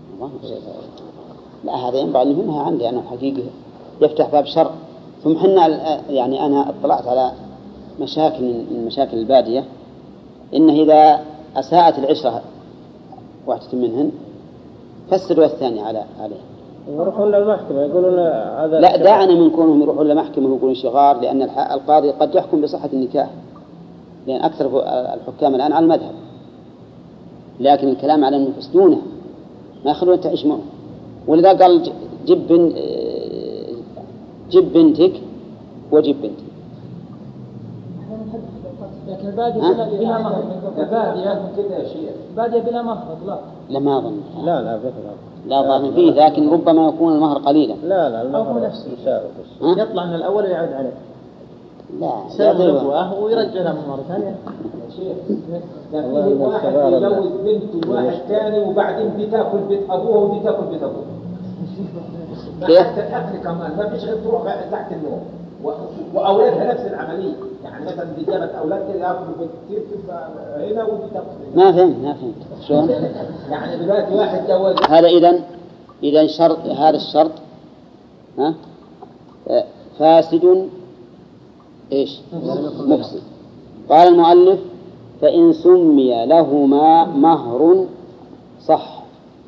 لا هذا ينبغي أن يهمها عندي أنا حقيقة يفتح باب شر. ثم حنا يعني أنا اطلعت على مشاكل من مشاكل البادية إنه إذا أساءت العشرة واحدة منهن فسروا الثاني على عليه. يروحون للمحكمة يقولون هذا. لا دعنا من كونهم يروحون للمحكمة ويقولون شغار، لأن القاضي قد يحكم بصحة النكاح، لأن أكثر الحكام الآن على المذهب، لكن الكلام على أنه يفسدونه ما يخلون تعيش معه. ولذا قال جب بن جب بنتك وجب بنتك. لكن البادية بلا مهر. البادية كذا يا شيخ. البادية بلا مهر لا. لا ما أظن. لا لا بكرة. لا ظاهر فيه، لكن ربما يكون المهر قليلا. لا لا المهر نفسه. مساوي. يطلع من الأول ويعود عليه. لا. سيغلبه ويرجع له مرة ثانية. يا شيخ. لكن واحد يجوز بنت واحد ثاني وبعدين بتاكل بيت أبوه ودي تاكل بيت أبوه. حتى الأكل كمان ما فيش غير تروح تحت النوم. وأولادها نفس العملية، يعني مثلا دي جابت أولاد كده يأكلوا كتير تبقى هنا ودي تأكل. ما فهمت ما فهمت شلون؟ يعني دلوقتي واحد جوز. هذا إذن إذن شرط هذا الشرط ها فاسد إيش؟ مفسد. قال المؤلف فإن سمي لهما مهر صح.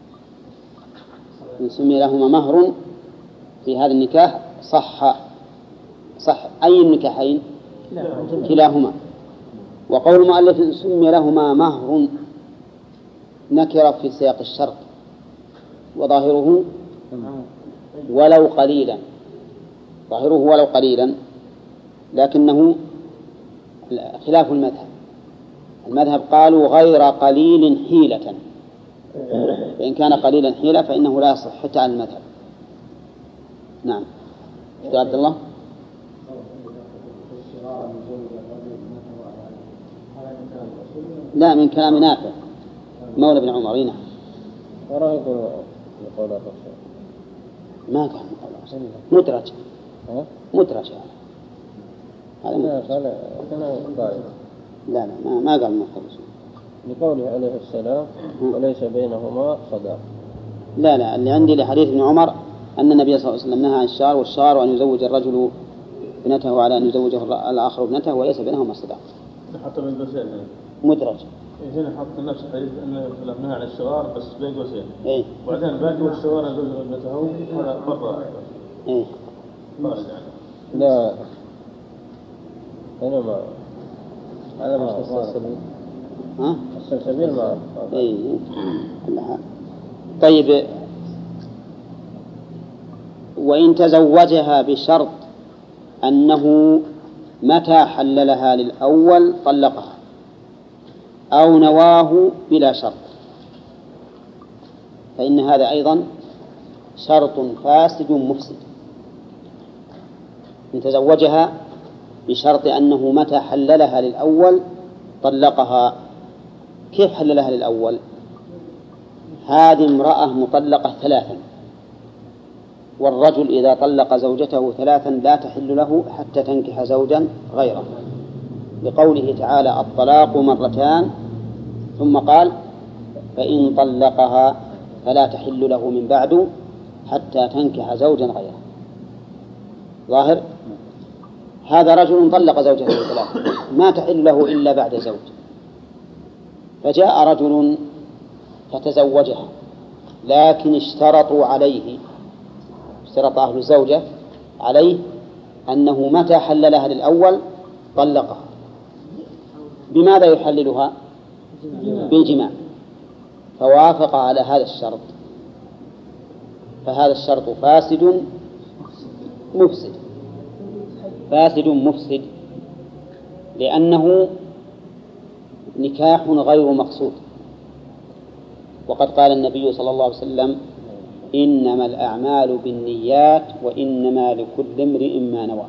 إن سمي لهما مهر في هذا النكاح صح صح. أي النكاحين؟ كلاهما. وقول المؤلف سمي لهما مهر نكر في سياق الشرط وظاهره ولو قليلا، ظاهره ولو قليلا، لكنه خلاف المذهب. المذهب قالوا غير قليل حيلة، فإن كان قليلا حيلة فإنه لا يصح حتى عن المذهب. نعم. شو عبد الله؟ لا من كلام نافع مولى بن عمر. نعم. وراه يقول يقول ما كان مدرج مدرج هذا لا لا لا ما ما قال مخلص لقوله عليه السلام وليس بينهما صداق. لا لا اللي عندي لحديث ابن عمر أن النبي صلى الله عليه وسلم نهى عن الشار والشار وأن يزوج الرجل ابنته على أن يزوجه الآخر ابنته وليس بينهما صداق. حتى بين قوسين مدرج. هنا حط نفس الحديث أنه نهى عن الشغار بس بين قوسين. إيه. وبعدين الباقي والشغار يزوج ابنته هذا مرة. إيه. خارج يعني. لا هنا ما هذا ما السلسبيل. ها؟ السلسبيل ما. إيه. طيب وإن تزوجها بشرط أنه متى حللها للأول طلقها أو نواه بلا شرط فإن هذا أيضا شرط فاسد مفسد. إن تزوجها بشرط أنه متى حللها للأول طلقها. كيف حللها للأول؟ هذه امرأة مطلقة ثلاثا، والرجل إذا طلق زوجته ثلاثا لا تحل له حتى تنكح زوجا غيره، لقوله تعالى الطلاق مرتان، ثم قال فإن طلقها فلا تحل له من بعد حتى تنكح زوجا غيره. ظاهر هذا رجل طلق زوجته ثلاثة ما تحل له إلا بعد زوج، فجاء رجل فتزوجها، لكن اشترطوا عليه، اشترط أهل الزوجة عليه أنه متى حللها للأول طلقها. بماذا يحللها؟ بالجماع. فوافق على هذا الشرط، فهذا الشرط فاسد مفسد، فاسد مفسد، لأنه نكاح غير مقصود. وقد قال النبي صلى الله عليه وسلم: إنما الأعمال بالنيات وإنما لكل امرئ ما نوى.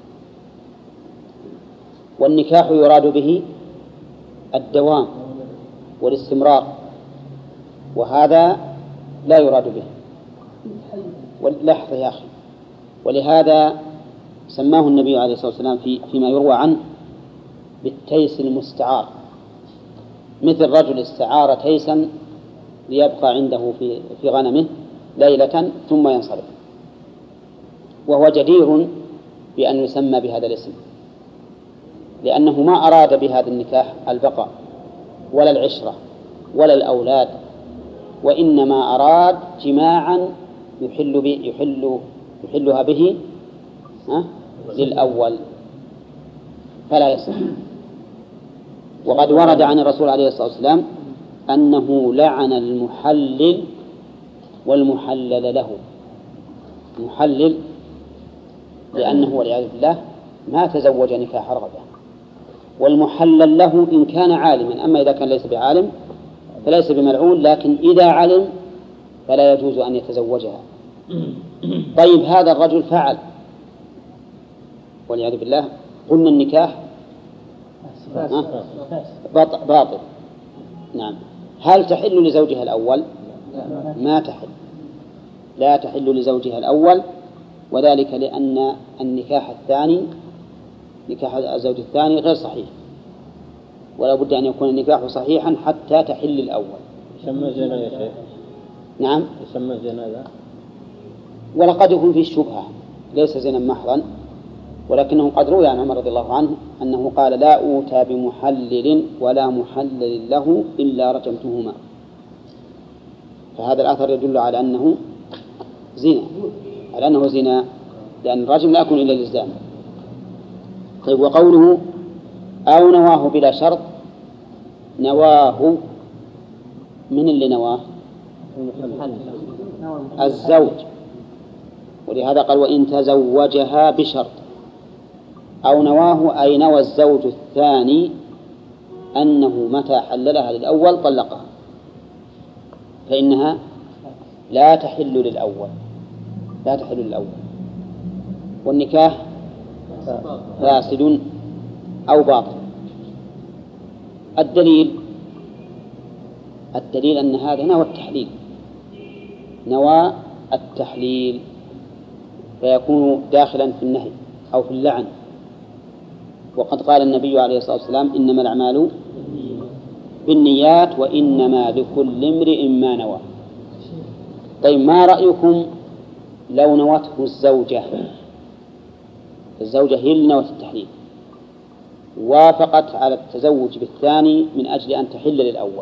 والنكاح يراد به الدوام والاستمرار، وهذا لا يراد به. لحظة يا أخي. ولهذا سماه النبي عليه الصلاة والسلام في فيما يروى عنه بالتيس المستعار، مثل رجل استعار تيسا ليبقى عنده في في غنمه ليلة ثم ينصرف، وهو جدير بأن يسمى بهذا الاسم، لأنه ما أراد بهذا النكاح البقاء ولا العشرة ولا الأولاد، وإنما أراد جماعا يحل به يحل يحلها به للأول، فلا يصح. وقد ورد عن الرسول عليه الصلاة والسلام أنه لعن المحلل والمحلل له. المحلل لأنه والعياذ بالله ما تزوج نكاح رغبة، والمحلل له إن كان عالما. أما إذا كان ليس بعالم فليس بملعون، لكن إذا علم فلا يجوز أن يتزوجها. طيب هذا الرجل فعل والعياذ بالله، قلنا النكاح باطل. نعم. هل تحل لزوجها الأول؟ ما تحل، لا تحل لزوجها الأول، وذلك لأن النكاح الثاني نكاح الزوج الثاني غير صحيح، ولا بد أن يكون النكاح صحيحا حتى تحل الأول. يسمى زنا يا شيخ. نعم يسمى زنا ذا، ولقد يكون فيه شبهة، ليس زنا محضا، ولكنه قد روي عن عمر رضي الله عنه أنه قال: لا أوتى بمحلل ولا محلل له إلا رجمتهما. فهذا الأثر يدل على أنه زنا، على أنه زنا، لأن الرجم لا يكون إلا للزام. طيب وقوله أو نواه بلا شرط، نواه من اللي نواه؟ الزوج، ولهذا قال: وإن تزوجها بشرط. أو نواه أي نوى الزوج الثاني أنه متى حللها للأول طلقها، فإنها لا تحل للأول، لا تحل للأول، والنكاح فاسد أو باطل. الدليل الدليل أن هذا نوى التحليل، نوى التحليل، فيكون داخلا في النهي أو في اللعن. وقد قال النبي عليه الصلاة والسلام: إنما الأعمال بالنيات وإنما لكل امرئ ما نوى. طيب ما رأيكم لو نوته الزوجة، الزوجة هي اللي نوت التحليل، وافقت على التزوج بالثاني من أجل أن تحل للأول؟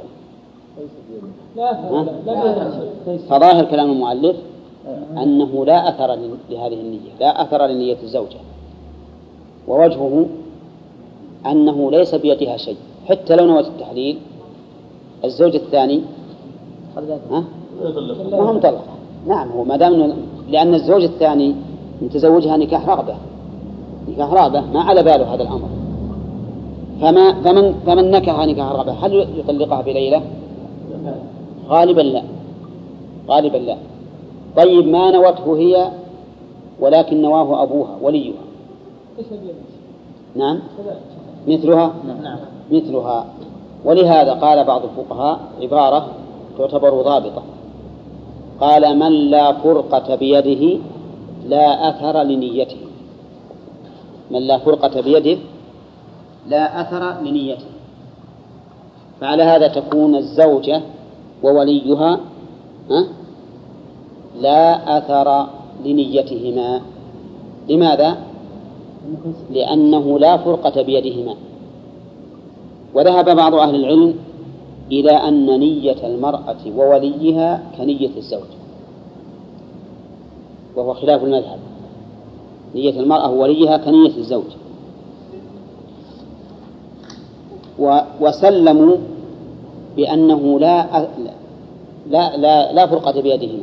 فظاهر كلام المؤلف أنه لا أثر لهذه النية، لا أثر لنية الزوجة، ووجهه أنه ليس بيدها شيء، حتى لو نوت التحليل الزوج الثاني ما هو مطلق. نعم، هو ما دام، لأن الزوج الثاني من تزوجها نكاح رغبة، نكاح رغبة ما على باله هذا الأمر، فما فمن فمن نكح نكاح رغبة هل يطلقها بليلة؟ غالبا لا، غالبا لا. طيب ما نوته هي ولكن نواه أبوها وليها، نعم مثلها، مثلها. ولهذا قال بعض الفقهاء عبارة تعتبر ضابطة، قال: من لا فرقة بيده لا أثر لنيته. من لا فرقة بيده لا أثر لنيته. فعلى هذا تكون الزوجة ووليها لا أثر لنيتهما. لماذا؟ لأنه لا فرقة بيدهما. وذهب بعض أهل العلم إلى أن نية المرأة ووليها كنية الزوج، وهو خلاف المذهب. نية المرأة ووليها كنية الزوج، وسلموا بأنه لا لا لا, لا فرقة بيدهما.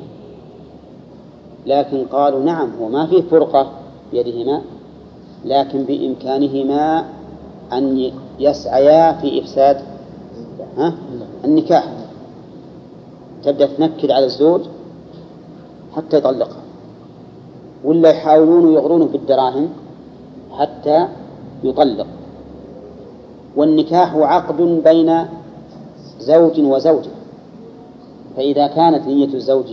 لكن قالوا نعم، هو ما فيه فرقة بيدهما، لكن بإمكانهما أن يسعيا في إفساد ها؟ النكاح. تبدأ تنكد على الزوج حتى يطلقها، ولا يحاولون يغرونه بالدراهم حتى يطلق. والنكاح عقد بين زوج وزوجة، فإذا كانت نية الزوج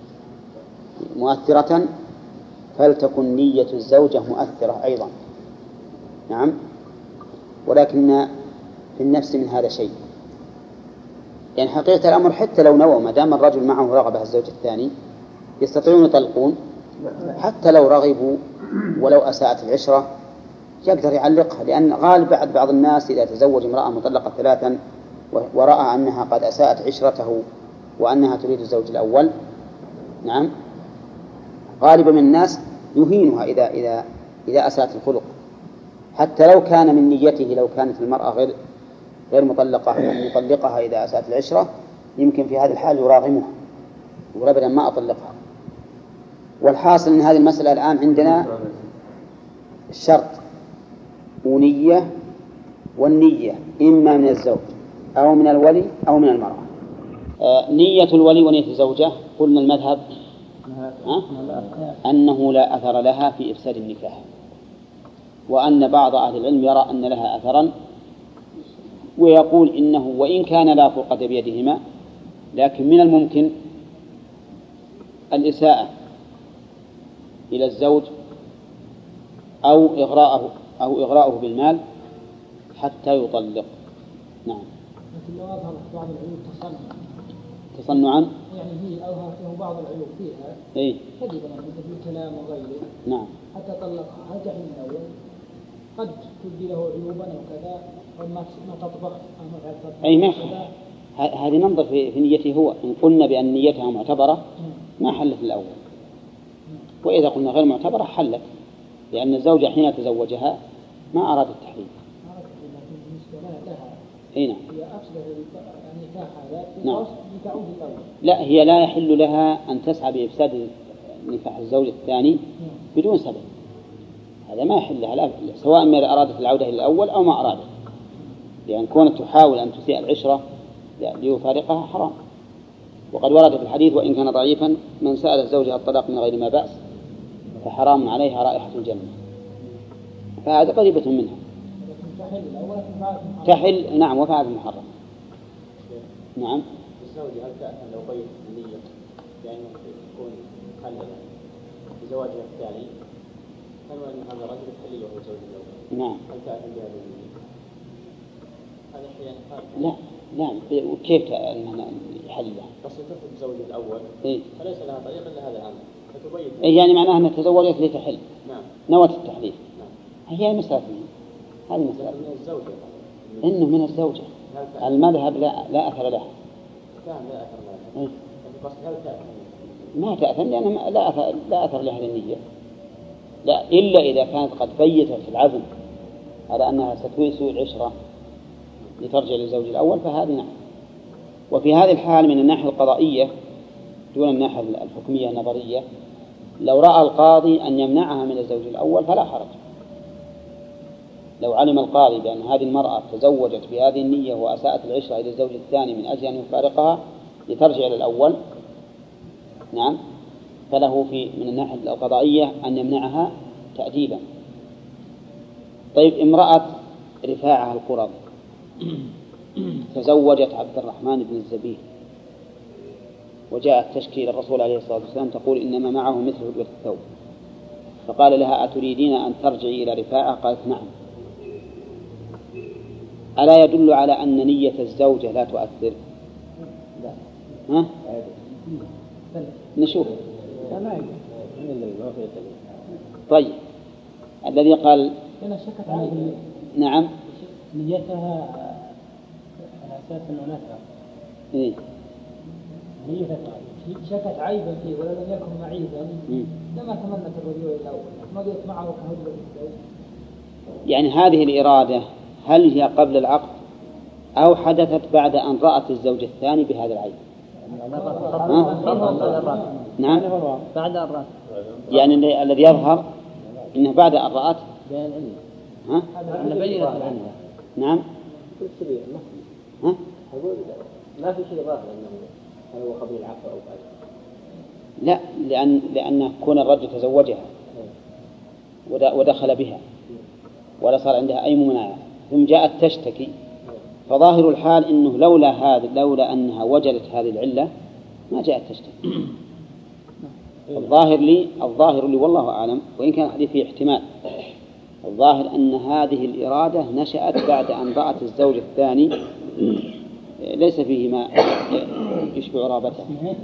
مؤثرة فلتكن نية الزوجة مؤثرة أيضا. نعم. ولكن في النفس من هذا شيء، يعني حقيقة الأمر حتى لو نووا، ما دام الرجل معه رغبة الزوج الثاني يستطيعون يطلقون، حتى لو رغبوا ولو أساءت العشرة يقدر يعلقها. لأن غالب بعد بعض الناس إذا تزوج امرأة مطلقة ثلاثا ورأى أنها قد أساءت عشرته وأنها تريد الزوج الأول، نعم، غالبا من الناس يهينها إذا إذا إذا أساءت الخلق، حتى لو كان من نيته، لو كانت المرأة غير غير مطلقة أن يطلقها إذا أساءت العشرة، يمكن في هذه الحال يراغمها يقول أبدا ما أطلقها. والحاصل أن هذه المسألة الآن عندنا الشرط ونية، والنية إما من الزوج أو من الولي أو من المرأة. آه نية الولي ونية الزوجة قلنا المذهب أه؟ أنه لا أثر لها في إفساد النكاح، وأن بعض أهل العلم يرى أن لها أثرا، ويقول إنه وإن كان لا فرقة بيدهما لكن من الممكن الإساءة إلى الزوج أو إغراءه أو إغراءه بالمال حتى يطلق. نعم. لكن لو أظهر بعض العيوب تصنع تصنعا، يعني هي أظهر له بعض العيوب فيها إيه كذبا مثل الكلام وغيره، نعم، حتى طلقها هل تحل من الأول؟ قد تبدي له عيوبا وكذا، وما ما تطبخ أو ما تطبخ. أي ما هذه ننظر في, في نيته هو. إن قلنا بأن نيتها معتبرة ما حلت الأول، وإذا قلنا غير معتبرة حلت، لأن الزوجة حين تزوجها ما أراد التحريم. لكن بالنسبة لها أي نعم. هي أفسدت يعني نكاح هذا نعم. لتعود الأول. لا، هي لا يحل لها أن تسعى بإفساد نكاح الزوج الثاني بدون سبب، هذا ما يحل لها، لا، سواء ما أرادت العودة إلى الأول أو ما أرادت، لأن كونت تحاول أن تسيء العشرة ليفارقها حرام. وقد ورد في الحديث وإن كان ضعيفا: من سأل الزوجة الطلاق من غير ما بأس فحرام عليها رائحة الجنة. فهذا قريبة منها. تحل نعم وفعل المحرم. نعم. الزوجة هل تأثم لو بيت النية لأنه يكون خلل بزواجها الثاني، فلو أن هذا رجل يحل له الزوج الأول؟ نعم. هل تأثم بهذا النية؟ هذا حين لا نعم. وكيف يحل له؟ بس تفرق زوج الأول إيه؟ فليس لها طريق إلا هذا العمل فتبين. إيه يعني معناها أنها تزوجت لتحل. نعم. نوت التحليل. نعم. هي مسألة هذه مسألة من الزوجة. إنه من الزوجة. المذهب لا لا أثر لها. كان لا أثر لها. إيه؟ بس هل تأثم؟ ما تأثم لأن لا أثر لا أثر لها النية. لا، إلا إذا كانت قد بيتت في العزم على أنها ستسوء العشرة لترجع للزوج الأول فهذه نعم. وفي هذه الحال من الناحية القضائية دون الناحية الحكمية النظرية، لو رأى القاضي أن يمنعها من الزوج الأول فلا حرج. لو علم القاضي بأن هذه المرأة تزوجت بهذه النية وأساءت العشرة إلى الزوج الثاني من أجل أن يفارقها لترجع إلى الأول، نعم، فله في من الناحية القضائية أن يمنعها تأديبا. طيب، امرأة رفاعة القرظ تزوجت عبد الرحمن بن الزبير وجاءت تشكي إلى الرسول عليه الصلاة والسلام تقول إنما معه مثل هدوة الثوب، فقال لها: أتريدين أن ترجعي إلى رفاعة؟ قالت: نعم. ألا يدل على أن نية الزوجة لا تؤثر؟ ها؟ نشوف. طيب الذي قال هنا شكت عليه نعم نيتها على أساس أنه نفع. إيه؟ نيتها شكت عيبا فيه ولا لم يكن معيبا لما تمنت الرجوع الأول ما قلت معه كهجبة الزوج. يعني هذه الإرادة هل هي قبل العقد أو حدثت بعد أن رأت الزوج الثاني بهذا العيب؟ نعم بعد أن رأت يعني الذي يظهر إنه بعد أن رأت ها؟ نعم ها؟ ما في شيء ظاهر أنه هل هو قبل العقد أو بعد. لا لأن لأن كون الرجل تزوجها ودخل بها ولا صار عندها أي ممانعة ثم جاءت تشتكي فظاهر الحال إنه لولا هذا لولا أنها وجدت هذه العلة ما جاءت تشتكي. الظاهر لي الظاهر لي والله أعلم وإن كان الحديث فيه احتمال الظاهر أن هذه الإرادة نشأت بعد أن رأت الزوج الثاني ليس فيه ما يشبع رابته.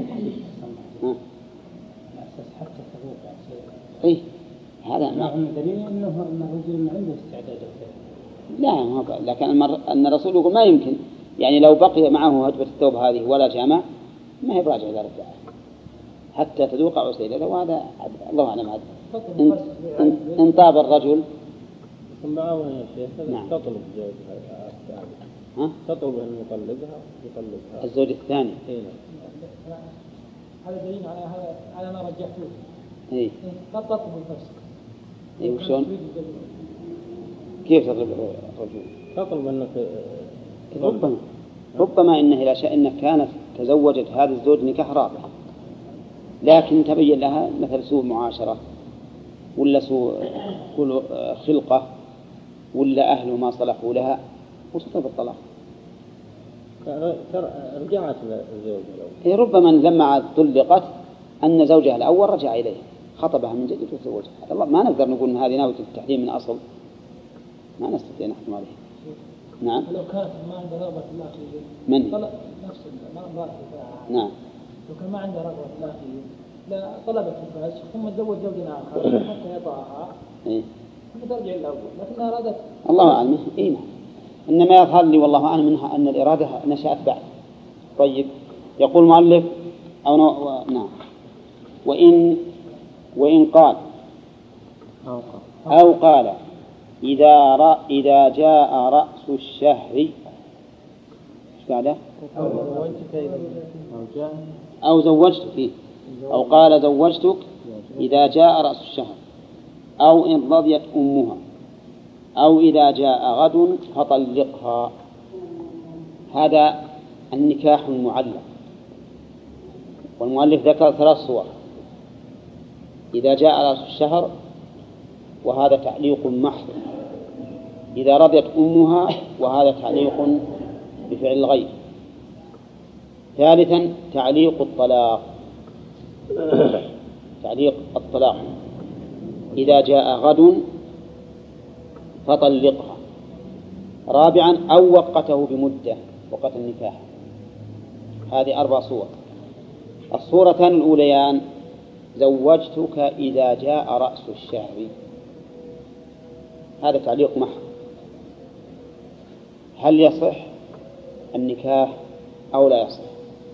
حتى تذوق إيه هذا ما هو دليل إنه إنه رجل عنده استعداد. لا ما لكن المر... أن الرسول يقول ما يمكن يعني لو بقي معه هجبة الثوب هذه ولا جامع ما هي براجع إلى رجعه حتى تذوق عسيلته وهذا الله أعلم هذا إن... إن... إن طاب الرجل معه يا شيخ نعم. تطلب زوجها الثاني ها؟ تطلب أن يطلقها يطلقها الزوج الثاني هذا دليل على هذا على ما رجحته. إيه قد تطلب الفسق. إيه وشون؟ كيف تطلب الرجل؟ تطلب أنك ربما ربما إنه إلى شأن إنها كانت تزوجت هذا الزوج نكاح رابع لكن تبين لها مثل سوء معاشرة ولا سوء خلقة ولا أهله ما صلحوا لها وتطلب الطلاق. رجعت الزوج هي ربما لما طلقت أن زوجها الأول رجع إليه خطبها من جديد وتزوجها. الله ما نقدر نقول أن هذه ناوية التحريم من أصل ما نستطيع نحكم عليه. نعم لو كانت ما عندها رغبة في الأخ من طلب نفس ما ضاع نعم لو كان ما عندها رغبة في الأخ لا طلبت الفسخ ثم تزوج زوج آخر حتى يطاعها إيه فترجع الأول لكنها أرادت الله أعلم. إيه نعم إنما يظهر لي والله أعلم منها أن الإرادة نشأت بعد. طيب يقول المؤلف أو نو... نعم وإن وإن قال أو قال إذا رأ إذا جاء رأس الشهر إيش قاعدة أو زوجتك فيه أو قال زوجتك إذا جاء رأس الشهر أو إن رضيت أمها أو إذا جاء غد فطلقها. هذا النكاح المعلق والمؤلف ذكر ثلاث صور. إذا جاء رأس الشهر وهذا تعليق محض إذا رضيت أمها وهذا تعليق بفعل الغير. ثالثا تعليق الطلاق تعليق الطلاق إذا جاء غد فطلقها. رابعا أو وقته بمدة وقت النكاح. هذه أربع صور. الصورتان الأوليان زوجتك إذا جاء رأس الشهر هذا تعليق محض. هل يصح النكاح أو لا يصح؟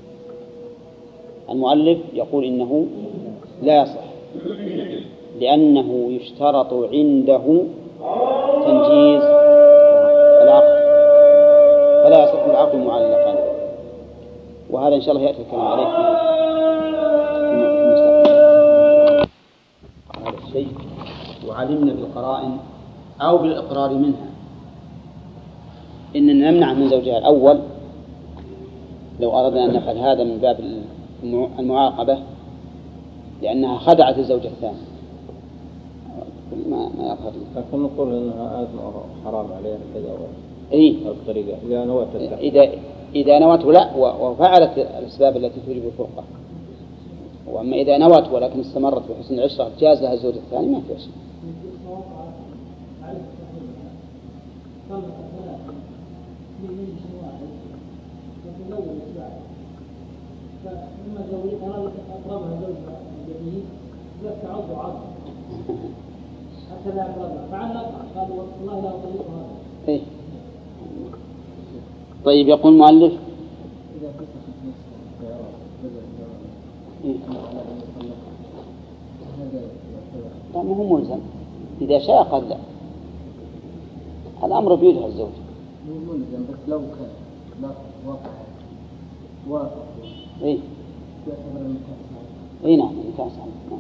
المؤلف يقول إنه لا يصح لأنه يشترط عنده تنجيز العقد فلا يصح العقد معلقا وهذا إن شاء الله يأتي الكلام عليه في المستقبل. هذا الشيء وعلمنا بالقرائن أو بالإقرار منها إننا نمنع من زوجها الأول لو أردنا أن نفعل هذا من باب المعاقبة لأنها خدعت الزوج الثاني ما ما يظهر لي. لكن نقول إنها آثم حرام عليها كذا إيه الطريقة إذا نوت إذا إذا نوت لا وفعلت الأسباب التي توجب الفرقة. وأما إذا نوت ولكن استمرت بحسن العشرة جاز لها الزوج الثاني ما في شيء. فيه لا تعض عض حتى لا يقرب فعل قال والله لا أطلق هذا. إيه. طيب يقول المؤلف إذا فسخت نفسه إيه. لا ما هو ملزم إذا شاء قال لا الأمر بيدها الزوج مو ملزم بس لو كان لا وقع وافق إيه يعتبر النكاح إيه نعم النكاح صحيح.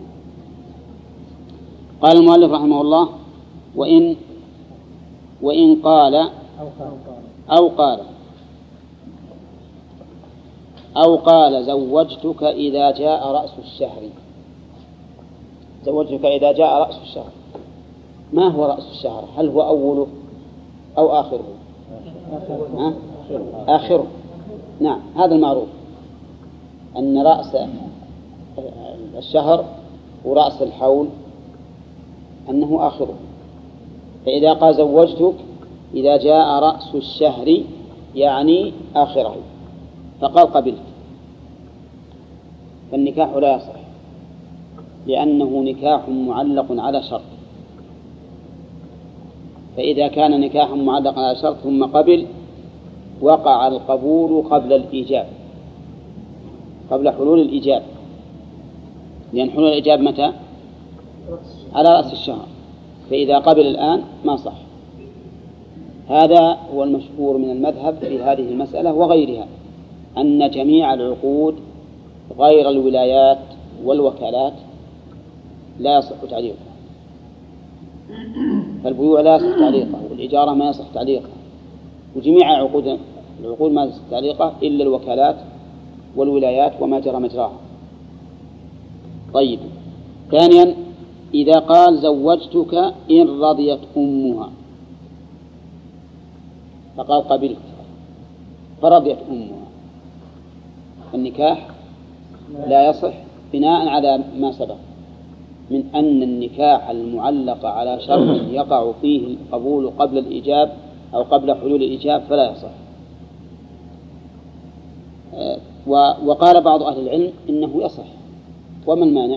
قال المؤلف رحمه الله وإن وإن قال أو قال أو قال زوجتك إذا جاء رأس الشهر زوجتك إذا جاء رأس الشهر. ما هو رأس الشهر؟ هل هو أوله أو آخره؟ آخره. آخره. نعم هذا المعروف أن رأس الشهر ورأس الحول أنه آخره. فإذا قال زوجتك إذا جاء رأس الشهر يعني آخره فقال قبلت فالنكاح لا يصح لأنه نكاح معلق على شرط. فإذا كان نكاحا معلقا على شرط ثم قبل وقع القبول قبل الإيجاب قبل حلول الإيجاب لأن حلول الإيجاب متى؟ على رأس الشهر. فإذا قبل الآن ما صح. هذا هو المشهور من المذهب في هذه المسألة وغيرها أن جميع العقود غير الولايات والوكالات لا يصح تعليقها. فالبيوع لا يصح تعليقها والإجارة ما يصح تعليقها وجميع عقود العقود ما يصح تعليقها إلا الوكالات والولايات وما جرى مجراها. طيب ثانيا إذا قال زوجتك إن رضيت أمها فقال قبلت فرضيت أمها النكاح لا يصح بناء على ما سبق من أن النكاح المعلق على شرط يقع فيه القبول قبل الإيجاب أو قبل حلول الإيجاب فلا يصح. وقال بعض أهل العلم إنه يصح وما المانع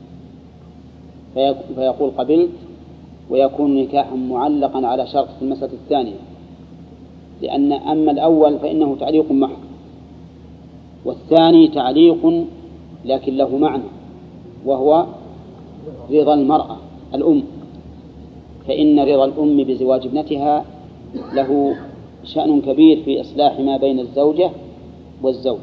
فيقول قبلت ويكون نكاحا معلقا على شرط في المسألة الثانية لأن أما الأول فإنه تعليق محض والثاني تعليق لكن له معنى وهو رضا المرأة الأم. فإن رضا الأم بزواج ابنتها له شأن كبير في إصلاح ما بين الزوجة والزوج.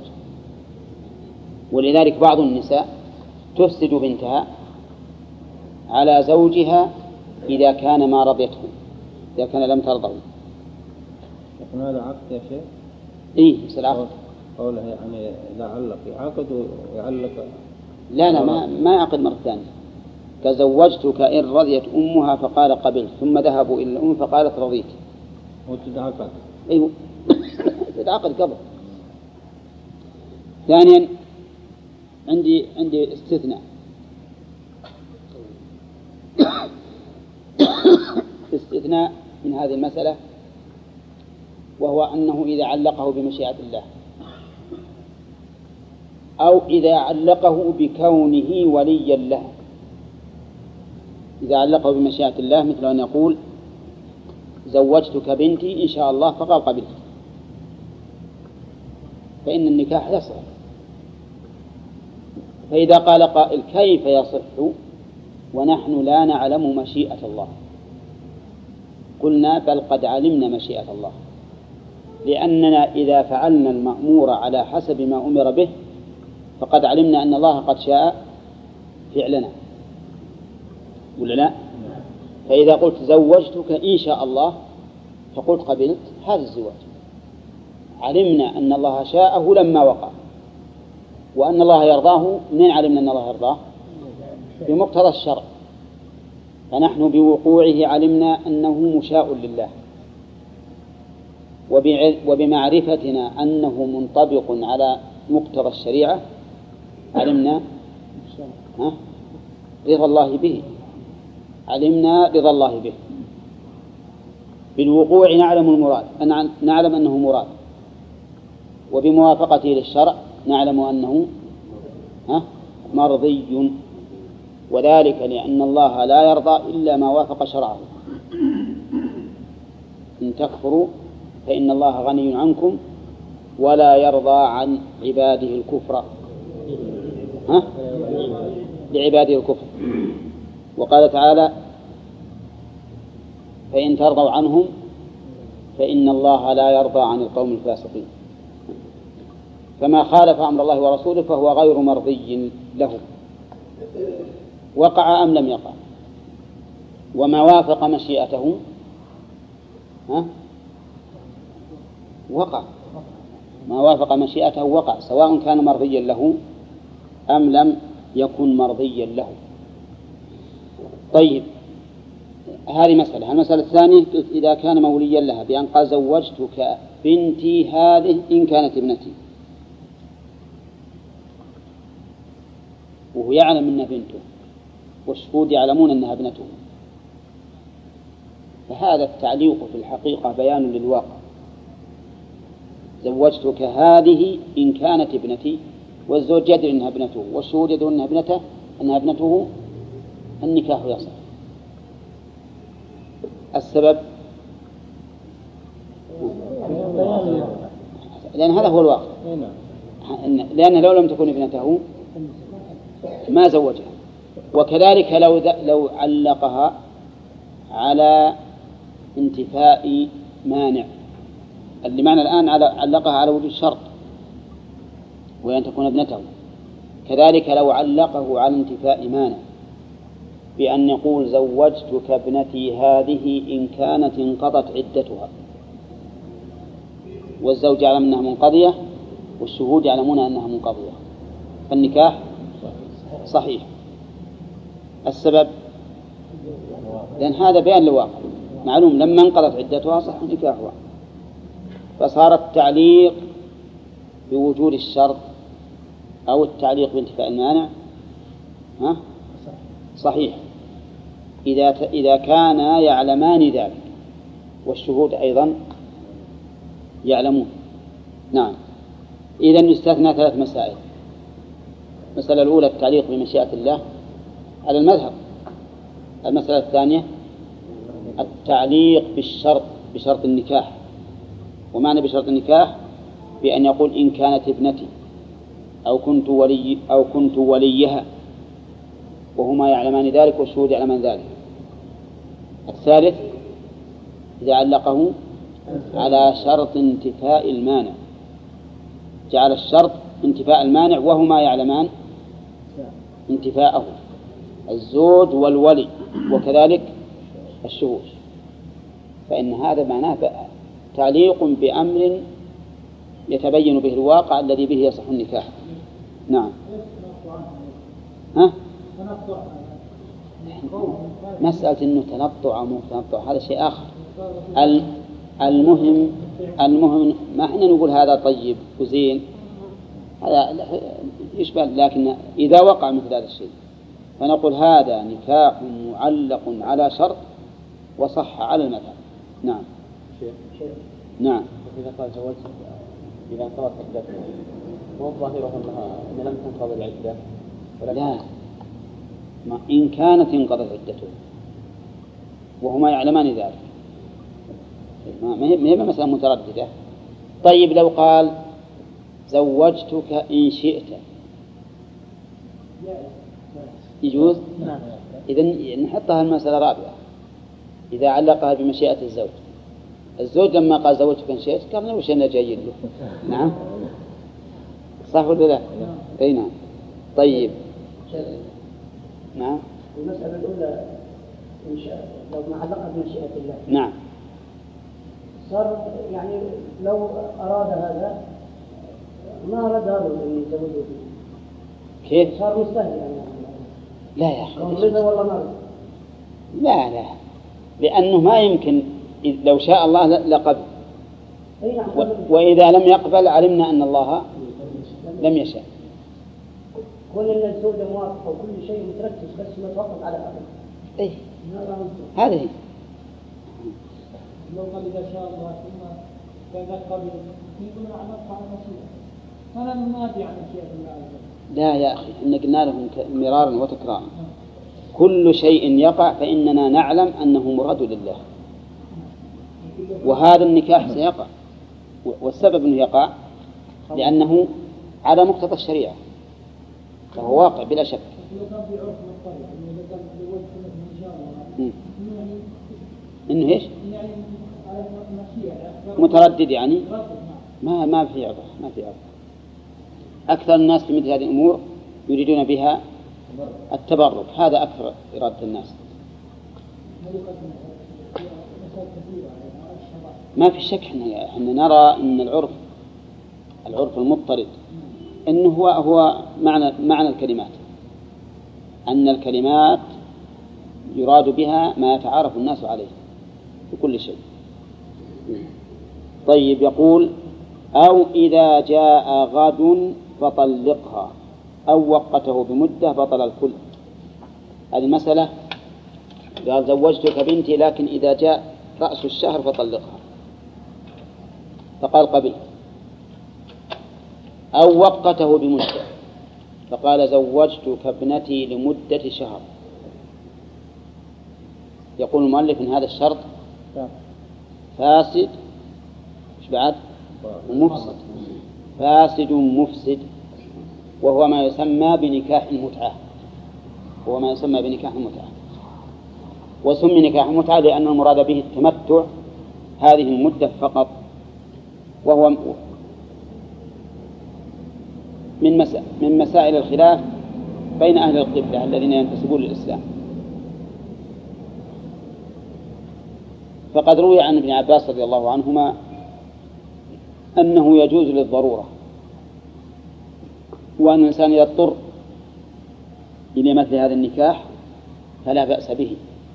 ولذلك بعض النساء تفسد بنتها على زوجها إذا كان ما رضيته إذا كان لم ترضه. يكون هذا عقد يا شيخ؟ إيه مثل عقد قوله يعني إذا علق يعقد ويعلق لا لا ما, ما يعقد مرة ثانية. كزوجتك إن رضيت أمها فقال قبلت ثم ذهبوا إلى الأم فقالت رضيت وتتعقد. أيوه تتعقد قبل. ثانيا عندي عندي استثناء استثناء من هذه المسألة وهو أنه إذا علقه بمشيئة الله أو إذا علقه بكونه وليا له. إذا علقه بمشيئة الله مثل أن يقول زوجتك بنتي إن شاء الله فقال قبلت فإن النكاح يصح. فإذا قال قائل كيف يصح ونحن لا نعلم مشيئة الله قلنا بل قد علمنا مشيئة الله لأننا إذا فعلنا المأمور على حسب ما أمر به فقد علمنا أن الله قد شاء فعلنا ولا لا؟ فإذا قلت زوجتك إن شاء الله فقلت قبلت هذا الزواج علمنا أن الله شاءه لما وقع وأن الله يرضاه. منين علمنا أن الله يرضاه؟ بمقتضى الشرع. فنحن بوقوعه علمنا أنه مشاء لله وبمعرفتنا أنه منطبق على مقتضى الشريعة علمنا ها رضا الله به علمنا رضا الله به. بالوقوع نعلم المراد نعلم أنه مراد وبموافقته للشرع نعلم أنه ها مرضي وذلك لأن الله لا يرضى إلا ما وافق شرعه. إن تكفروا فإن الله غني عنكم ولا يرضى عن عباده الكفر. ها؟ لعباده الكفر. وقال تعالى فإن ترضوا عنهم فإن الله لا يرضى عن القوم الفاسقين. فما خالف أمر الله ورسوله فهو غير مرضي له، وقع أم لم يقع. وما وافق مشيئته ها؟ وقع. ما وافق مشيئته وقع، سواء كان مرضيا له أم لم يكن مرضيا له. طيب، هذه مسألة. المسألة الثانية إذا كان موليا لها بأن قال زوجتك بنتي هذه إن كانت ابنتي، وهو يعلم أنها بنته والشهود يعلمون أنها ابنته، فهذا التعليق في الحقيقة بيان للواقع. زوجتك هذه إن كانت ابنتي، والزوج يدري أنها ابنته والشهود يدرون أنها ابنته أنها ابنته النكاح يصح. السبب لأن هذا هو الواقع، لأن لو لم تكن ابنته ما زوجها. وكذلك لو لو علقها على انتفاء مانع، اللي معنى الآن على علقها على وجود شرط وأن تكون ابنته، كذلك لو علقه على انتفاء مانع بأن يقول زوجتك ابنتي هذه إن كانت انقضت عدتها، والزوج يعلم أنها منقضية والشهود يعلمون أنها منقضية، فالنكاح صحيح. السبب لأن هذا بيان للواقع، معلوم لما انقضت عدتها صح نكاحها. فصار التعليق بوجود الشرط أو التعليق بانتفاء المانع ها؟ صحيح إذا إذا كانا يعلمان ذلك والشهود أيضا يعلمون. نعم. إذن يستثنى ثلاث مسائل. المسألة الأولى التعليق بمشيئة الله على المذهب. المسألة الثانية التعليق بالشرط بشرط النكاح. ومعنى بشرط النكاح بأن يقول إن كانت ابنتي أو كنت ولي أو كنت وليها، وهما يعلمان ذلك والشهود يعلمان ذلك. الثالث إذا علقه على شرط انتفاء المانع، جعل الشرط انتفاء المانع وهما يعلمان انتفاءه، الزوج والولي وكذلك الشهود، فإن هذا معناه تعليق بأمر يتبين به الواقع الذي به يصح النكاح. نعم. ها؟ مسألة إنه تنطع أو مو تنطع هذا شيء آخر. المهم المهم ما احنا نقول هذا طيب وزين، هذا يشبه، لكن إذا وقع مثل هذا الشيء فنقول هذا نكاح معلق على شرط وصح على المذهب. نعم. نعم. إذا قال زوجت إذا انقضت عدتها مو الظاهر أنها إن لم تنقض العدة؟ لا، ما إن كانت انقضت عدته وهما يعلمان ذلك، ما هي مسألة مترددة. طيب لو قال زوجتك إن شئت يجوز؟ إذن نحطها المسألة رابعة إذا علقها بمشيئة الزوج. الزوج لما قال زوجتك إن شئت كان له شيء جيد له. نعم صح ولا لا؟ أي نعم. طيب نعم. المسألة الأولى إن شاء لو ما علقها بمشيئة الله. نعم. صار يعني لو أراد هذا ما أراد هذا اللي يزوجه فيه. كيف؟ صار مستهل يعني. لا يا أخي. رضا والله ما رضا. لا لا، لأنه ما يمكن، لو شاء الله لقبل، و... وإذا لم يقبل علمنا أن الله لم يشاء. كل الناس الزوجة موافقة وكل شيء متركز بس متوقف على هذا. إيه هذه. لو قال إذا شاء الله ثم كذا قبل يكون عملت على المشيئة، فلا ننادي عن مشيئة الله عز وجل. لا يا أخي، إن قلنا لهم مرارا وتكرارا كل شيء يقع فإننا نعلم أنه مراد لله، وهذا النكاح سيقع، والسبب أنه يقع لأنه على مقتضى الشريعة، فهو واقع بلا شك. إنه إيش؟ متردد يعني ما ما في عذر، ما في عذر. أكثر الناس في مثل هذه الأمور يريدون بها التبرك، هذا أكثر إرادة الناس. ما في شك إحنا إحنا نرى أن العرف العرف المضطرد إنه هو هو معنى معنى الكلمات، أن الكلمات يراد بها ما يتعارف الناس عليه في كل شيء. طيب، يقول أو إذا جاء غد فطلقها أو وقته بمدة بطل الكل. هذه المسألة قال زوجتك بنتي لكن إذا جاء رأس الشهر فطلقها، فقال قبل. أو وقته بمدة، فقال زوجتك ابنتي لمدة شهر. يقول المؤلف إن هذا الشرط فاسد، إيش بعد؟ ومفسد. فاسد مفسد، وهو ما يسمى بنكاح المتعة، هو ما يسمى بنكاح المتعة. وسمي نكاح المتعة لأن المراد به التمتع هذه المدة فقط، وهو من مسائل من مسائل الخلاف بين أهل القبلة الذين ينتسبون للإسلام. فقد روي عن ابن عباس رضي الله عنهما أنه يجوز للضرورة، وأن الإنسان يضطر إلى مثل هذا النكاح فلا بأس به،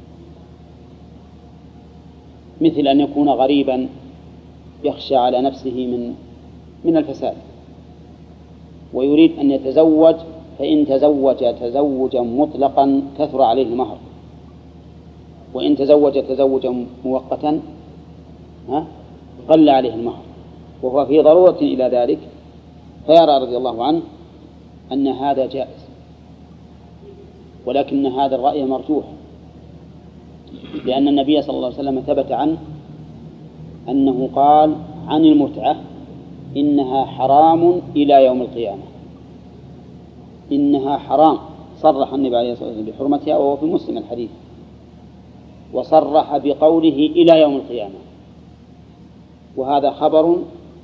مثل أن يكون غريبا يخشى على نفسه من من الفساد ويريد أن يتزوج، فإن تزوج تزوجا مطلقا كثر عليه المهر، وإن تزوج تزوجا مؤقتا قل عليه المهر، وهو في ضرورة إلى ذلك، فيرى رضي الله عنه أن هذا جائز. ولكن هذا الرأي مرجوح، لأن النبي صلى الله عليه وسلم ثبت عنه أنه قال عن المتعة إنها حرام إلى يوم القيامة، إنها حرام، صرح النبي عليه الصلاة والسلام بحرمتها، وهو في مسلم الحديث، وصرح بقوله إلى يوم القيامة، وهذا خبر،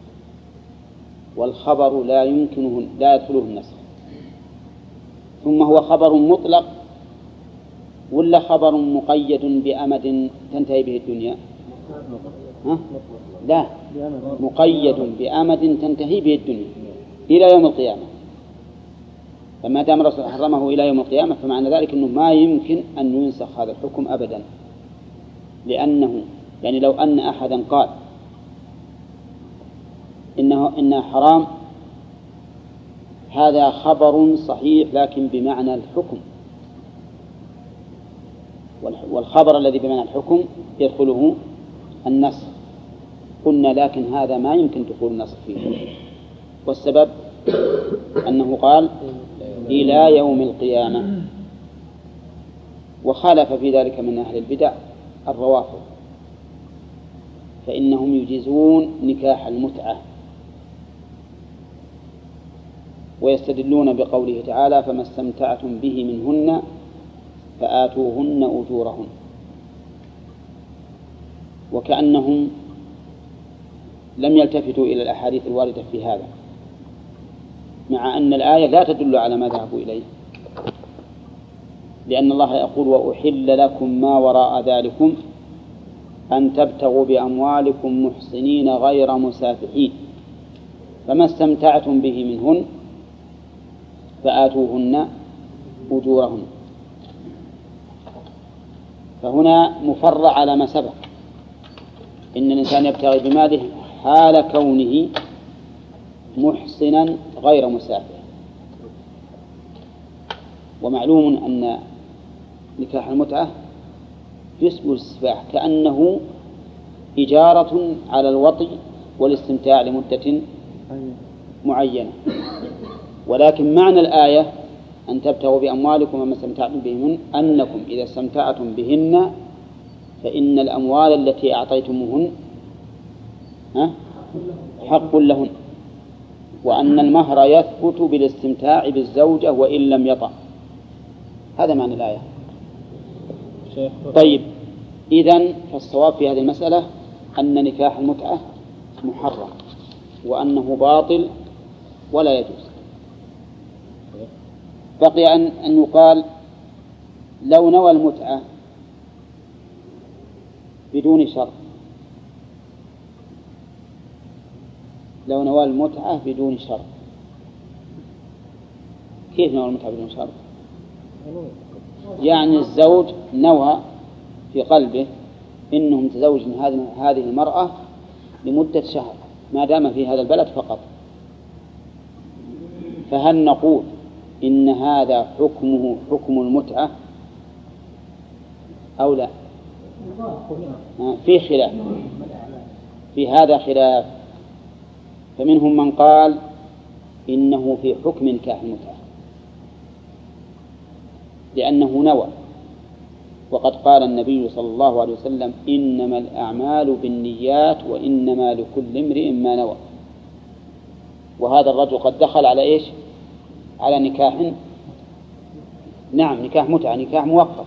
والخبر لا يمكنه لا يدخله النسخ. ثم هو خبر مطلق ولا خبر مقيد بأمد تنتهي به الدنيا؟ ها؟ لا، مقيد بأمد تنتهي به الدنيا إلى يوم القيامة. فما دام الرسول حرمه إلى يوم القيامة فمعنى ذلك أنه ما يمكن أن ينسخ هذا الحكم أبدا، لأنه يعني لو أن أحدا قال إنه إنها حرام، هذا خبر صحيح لكن بمعنى الحكم، والخبر الذي بمعنى الحكم يدخله النسخ. قلنا لكن هذا ما يمكن دخول النسخ فيه، والسبب أنه قال إلى يوم القيامة. وخالف في ذلك من أهل البدع الروافض، فإنهم يجيزون نكاح المتعة ويستدلون بقوله تعالى فما استمتعتم به منهن فآتوهن أجورهن، وكأنهم لم يلتفتوا إلى الأحاديث الواردة في هذا، مع أن الآية لا تدل على ما ذهبوا إليه، لأن الله يقول وأحل لكم ما وراء ذلكم أن تبتغوا بأموالكم محصنين غير مسافحين فما استمتعتم به منهن فآتوهن أجورهن. فهنا مفرع على ما سبق، إن الإنسان يبتغي بماله حال كونه محصنا غير مسافح. ومعلوم أن نكاح المتعة يشبه السفاح، كأنه إجارة على الوطي والاستمتاع لمدة معينة، ولكن معنى الآية أن تبتغوا بأموالكم وما استمتعتم بهن أنكم إذا استمتعتم بهن فإن الأموال التي أعطيتموهن حق لهن، وأن المهر يثبت بالاستمتاع بالزوجة وإن لم يطأ. هذا معنى الآية. طيب، إذن فالصواب في هذه المسألة أن نكاح المتعة محرم وأنه باطل ولا يجوز. بقي أن أن يقال لو نوى المتعة بدون شرط، لو نوى المتعة بدون شرط، كيف نوى المتعة بدون شرط؟ يعني الزوج نوى في قلبه إنه متزوج من هذه المرأة لمدة شهر ما دام في هذا البلد فقط، فهل نقول إن هذا حكمه حكم المتعة أو لا؟ في خلاف في هذا خلاف، فمنهم من قال إنه في حكم نكاح المتعة لأنه نوى، وقد قال النبي صلى الله عليه وسلم إنما الأعمال بالنيات وإنما لكل امرئ ما نوى. وهذا الرجل قد دخل على إيش؟ على نكاح، نعم نكاح متعة، نكاح مؤقت.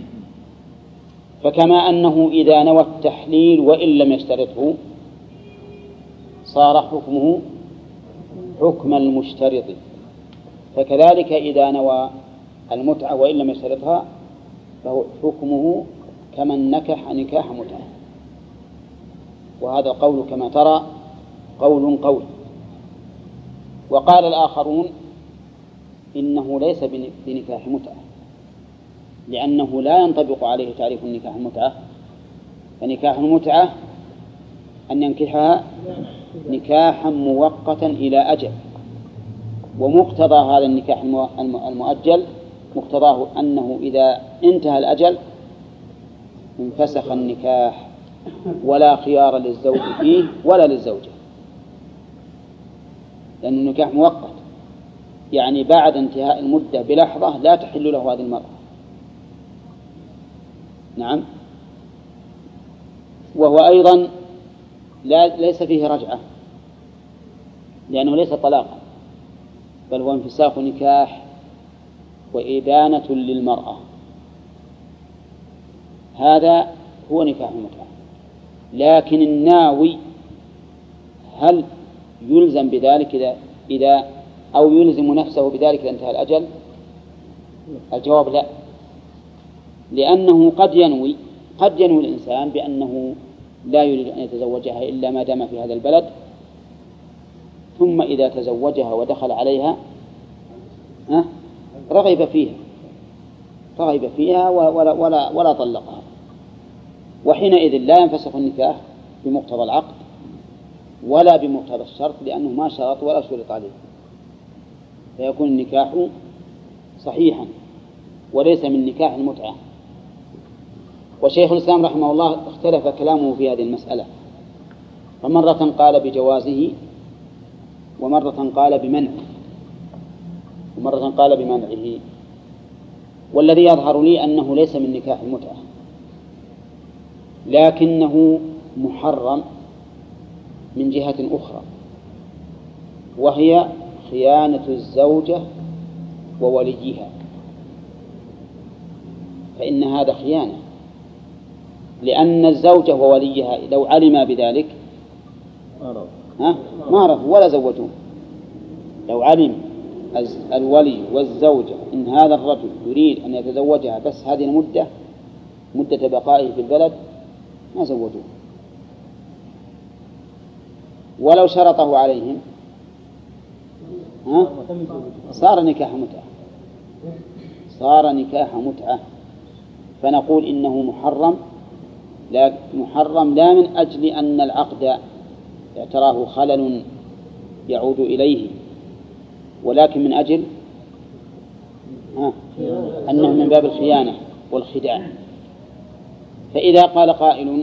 فكما أنه إذا نوى التحليل وإن لم يشترطه صار حكمه حكم المشترط، فكذلك إذا نوى المتعة وإن لم يشترطها فهو حكمه كمن نكح نكاح متعة. وهذا القول كما ترى قول قوي. وقال الآخرون إنه ليس بنكاح متعة لأنه لا ينطبق عليه تعريف النكاح المتعة، فنكاح المتعة أن ينكحها نكاحا مؤقتا إلى أجل، ومقتضى هذا النكاح المؤجل مقتضاه أنه إذا انتهى الأجل انفسخ النكاح ولا خيار للزوج فيه ولا للزوجة، لأن النكاح مؤقت يعني بعد انتهاء المدة بلحظة لا تحل له هذه المرأة. نعم. وهو أيضا لا ليس فيه رجعة لأنه ليس طلاقا، بل هو انفساخ نكاح وإبانة للمرأة. هذا هو نكاح المتعة. لكن الناوي هل يلزم بذلك إذا إذا أو يلزم نفسه بذلك إذا انتهى الأجل؟ الجواب لا، لأنه قد ينوي قد ينوي الإنسان بأنه لا يريد أن يتزوجها إلا ما دام في هذا البلد، ثم إذا تزوجها ودخل عليها رغب فيها رغب فيها ولا, ولا, ولا طلقها، وحينئذ لا ينفسخ النكاح بمقتضى العقد ولا بمقتضى الشرط لأنه ما شرط ولا شرط عليه، فيكون النكاح صحيحا وليس من نكاح المتعة. وشيخ الإسلام رحمه الله اختلف كلامه في هذه المسألة، فمرة قال بجوازه ومرة قال بمنعه ومرة قال بمنعه، والذي يظهر لي أنه ليس من نكاح المتعة لكنه محرم من جهة أخرى، وهي خيانة الزوجة ووليها، فإن هذا خيانة، لأن الزوجة ووليها لو علما بذلك ها ما عرفوا ولا زوجوه. لو علم الولي والزوجة إن هذا الرجل يريد أن يتزوجها بس هذه المدة مدة بقائه في البلد ما زوجوه، ولو شرطه عليهم ها صار نكاح متعة صار نكاح متعة فنقول إنه محرم، لا محرم لا من أجل أن العقد اعتراه خلل يعود إليه، ولكن من أجل ها أنه من باب الخيانة والخداع. فإذا قال قائل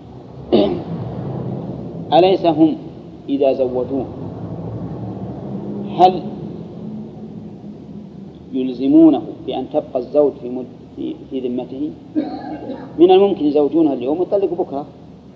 أليس هم إذا زوجوه هل يلزمونه بأن تبقى الزوج في, مد... في... في ذمته؟ من الممكن يزوجونها اليوم ويطلق بكرة.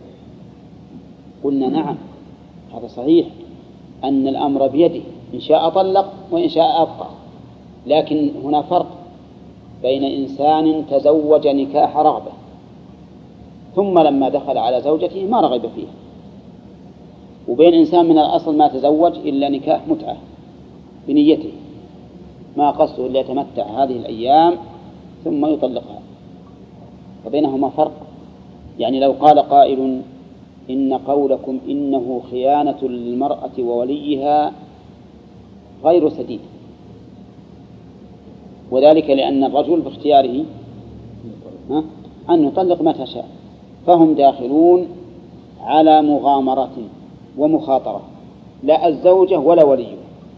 قلنا نعم، هذا صحيح أن الأمر بيده، إن شاء طلق وإن شاء أبقى، لكن هنا فرق بين إنسان تزوج نكاح رغبة ثم لما دخل على زوجته ما رغب فيها، وبين إنسان من الأصل ما تزوج إلا نكاح متعة بنيته، ما قصده إلا يتمتع هذه الأيام ثم يطلقها، وبينهما فرق. يعني لو قال قائل إن قولكم إنه خيانة للمرأة ووليها غير سديد، وذلك لأن الرجل باختياره أن يطلق متى شاء، فهم داخلون على مغامرة ومخاطرة، لا الزوجة ولا وليه،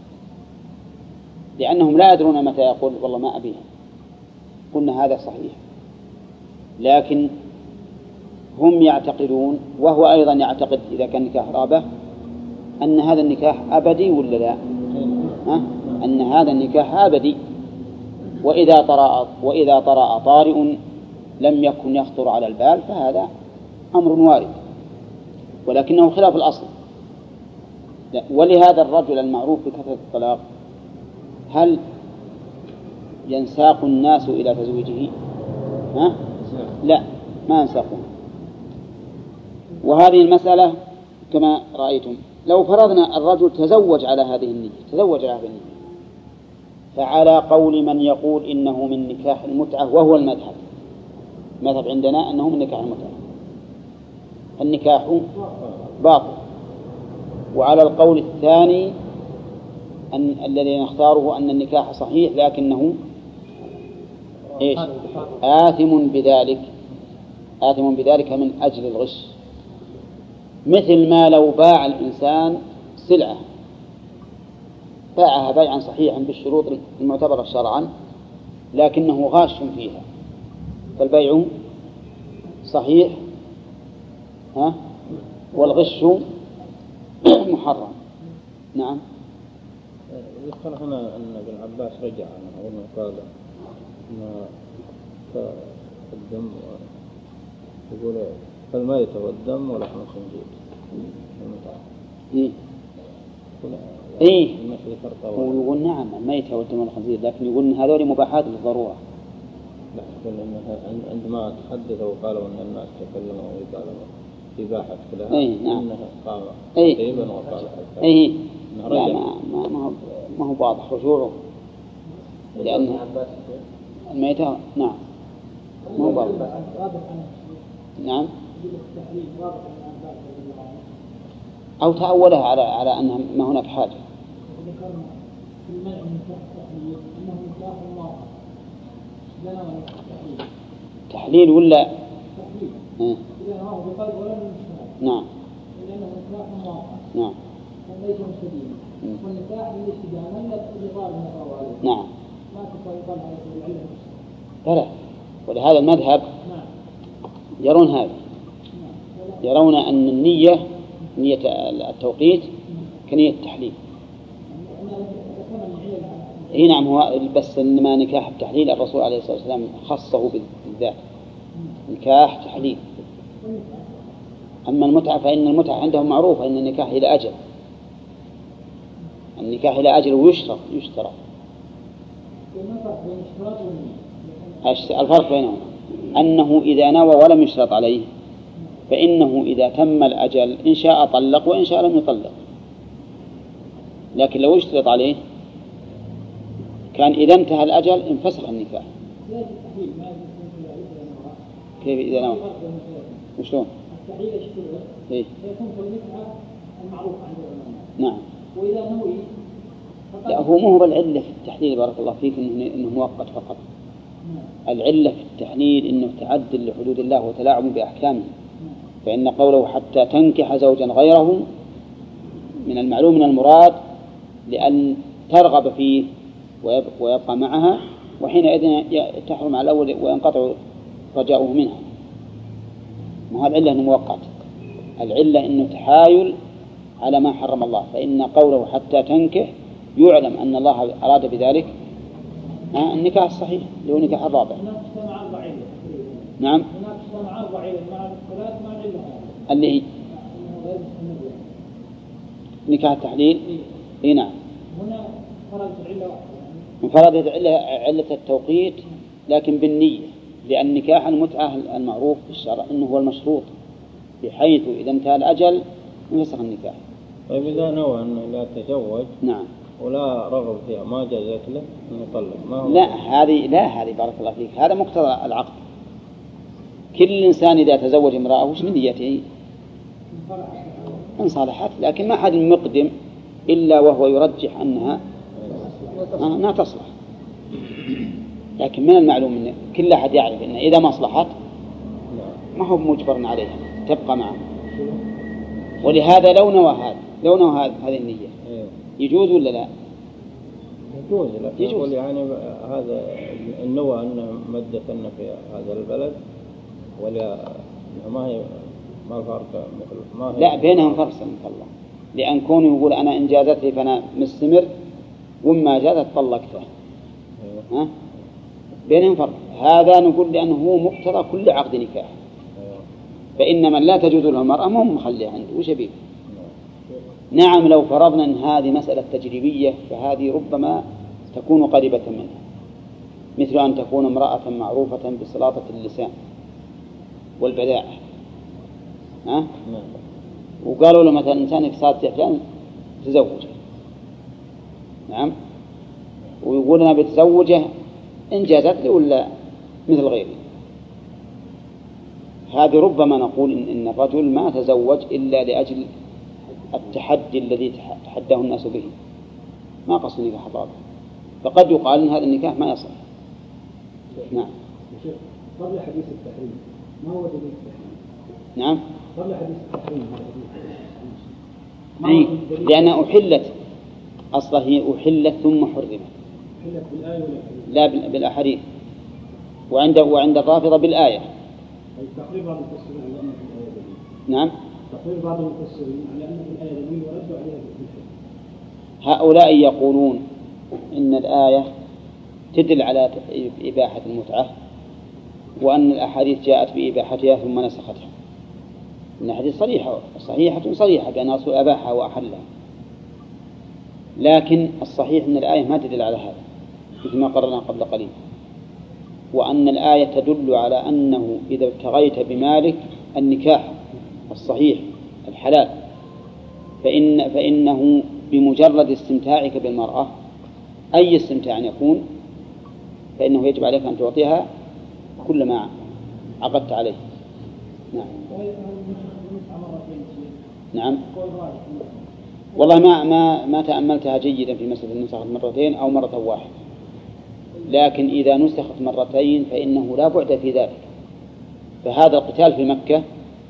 لأنهم لا يدرون متى يقول والله ما أبيها. قلنا هذا صحيح، لكن هم يعتقدون وهو أيضا يعتقد إذا كان نكاح رغبة أن هذا النكاح أبدي ولا لا؟ ها؟ أن هذا النكاح أبدي، وإذا طرأ وإذا طرأ طارئ لم يكن يخطر على البال فهذا أمر وارد، ولكنه خلاف الأصل. ولهذا الرجل المعروف بكثرة الطلاق هل ينساق الناس إلى تزويجه؟ ها؟ لا، ما ينساقون. وهذه المسألة كما رأيتم لو فرضنا الرجل تزوج على هذه النية تزوج على هذه النية فعلى قول من يقول إنه من نكاح المتعة وهو المذهب، المذهب عندنا أنه من نكاح المتعة، النكاح باطل. وعلى القول الثاني أن الذي نختاره أن النكاح صحيح لكنه إيش؟ آثم بذلك، آثم بذلك من أجل الغش، مثل ما لو باع الإنسان سلعة باعها بيعا صحيحا بالشروط المعتبرة شرعا لكنه غاش فيها، فالبيع صحيح ها والغش محرم. نعم. يذكر هنا أن ابن عباس رجع عنه وأنه قال أن الدم يقول فالميت والدم ولحم الخنزير. إيه إيه هو يقول نعم الميت والدم والخنزير، لكن يقول إن هذول مباحات للضرورة. لا يقول إنها عندما تحدث وقالوا أن الناس تكلموا وقالوا إباحة كلها إيه نعم إنها قام إيه تقريبا وقال إيه لا ما ما ما هو ما هو واضح رجوعه، لأن الميتة نعم ما هو واضح. نعم أو تأولها على على أن ما هناك حاجة. تحليل ولا إيه؟ نعم نعم نعم فلا، ولهذا المذهب يرون هذا، يرون أن النية نية التوقيت كنية التحليل. اي نعم هو بس إنما نكاح التحليل الرسول عليه الصلاة والسلام خصه بالذات نكاح تحليل. أما المتعة فإن المتعة عندهم معروفة أن النكاح إلى أجل، النكاح إلى أجل ويشترط يشترط. الفرق بينهم أنه إذا نوى ولم يشترط عليه فإنه إذا تم الأجل إن شاء طلق وإن شاء لم يطلق، لكن لو اشترط عليه كان إذا انتهى الأجل انفسخ النكاح. كيف إذا نوى؟ وشلون؟ إيه؟ نعم. وإذا نوي لا هو مو هو العلة في التحليل بارك الله فيك إنه, إنه مؤقت فقط. العلة في التحليل إنه تعدل لحدود الله وتلاعب بأحكامه، فإن قوله حتى تنكح زوجا غيره من المعلوم من المراد لأن ترغب فيه ويبقى معها، وحينئذ تحرم على الأول وينقطع رجاؤه منها. ما هذا العلة إنه مؤقت، العلة إنه تحايل على ما حرم الله، فإن قوله حتى تنكح يعلم أن الله أراد بذلك آه النكاح الصحيح اللي هو نكاح الرابع. هناك اجتمع أربع علة. نعم. هناك اجتمع أربع علة مع الثلاث مع العلة اللي هي نكاح التحليل. إيه نعم. هنا فرضت العلة واحدة. انفردت علة علة التوقيت لكن بالنية، لأن نكاح المتعة المعروف في الشرع أنه هو المشروط، بحيث إذا انتهى الأجل يفسخ النكاح. طيب إذا نوى أنه لا تزوج نعم ولا رغب فيها ما جازت له أن يطلق، ما هو لا هذه لا هذه بارك الله فيك هذا مقتضى العقد. كل إنسان إذا تزوج امرأة وش من نيته؟ إن صالحت، لكن ما حد مقدم إلا وهو يرجح أنها أنها تصلح. لكن من المعلوم أن كل أحد يعرف أن إذا ما أصلحت ما هو مجبر عليها تبقى معه. ولهذا لو نوى هذا لو نوى هذه النية يجوز ولا لا؟ يجوز. لكن يجوز. يقول يعني هذا النوى أنه مدة في هذا البلد ولا ما هي ما الفرق مثل ما هي لا بينهم فرق سبحان الله، لأن كونه يقول أنا إن جازت لي فأنا مستمر وما جازت طلقته. ها؟ بينهم فرق. هذا نقول لأنه هو مقتضى كل عقد نكاح. فإن من لا تجوز له المرأة ما هم مخليه عنده وشبيه. نعم لو فرضنا أن هذه مسألة تجريبية فهذه ربما تكون قريبة منها، مثل أن تكون امرأة معروفة بسلاطة اللسان والبداعة. ها؟ وقالوا له مثلا إنسانك صادت فلان تزوجه. نعم. ويقول أنا بتزوجه إن جازت لي ولا مثل غيره. هذه ربما نقول إن, إن الرجل ما تزوج إلا لأجل التحدي الذي تحداه الناس به، ما قصد نكاح الرابع، فقد يقال إن هذا النكاح ما يصح. نعم. قبل حديث التحريم ما هو دليل التحريم؟ نعم. قبل حديث التحريم أي لأنها أحلت أصلا، هي أحلت ثم حرمت. أحلت بالآية ولا لا بالأحاديث، وعند وعند الرافضة بالآية. أي تقرير بعض المفسرين على أن في الآية دليل. نعم. تقرير بعض المفسرين على أن في الآية دليل وردوا عليها بالحكم. هؤلاء يقولون إن الآية تدل على إباحة المتعة، وأن الأحاديث جاءت بإباحتها ثم نسختها. إن الحديث صريحة صحيحة صريحة بأن الرسول أباحها وأحلها، لكن الصحيح أن الآية ما تدل على هذا مثل ما قررنا قبل قليل، وأن الآية تدل على أنه إذا ابتغيت بمالك النكاح الصحيح الحلال فإن فإنه بمجرد استمتاعك بالمرأة أي استمتاع يكون فإنه يجب عليك أن تعطيها كل ما عقدت عليه. نعم. نعم. والله ما ما ما تأملتها جيدا في مسألة نسخت مرتين أو مرة واحدة، لكن إذا نسخت مرتين فإنه لا بعد في ذلك. فهذا القتال في مكة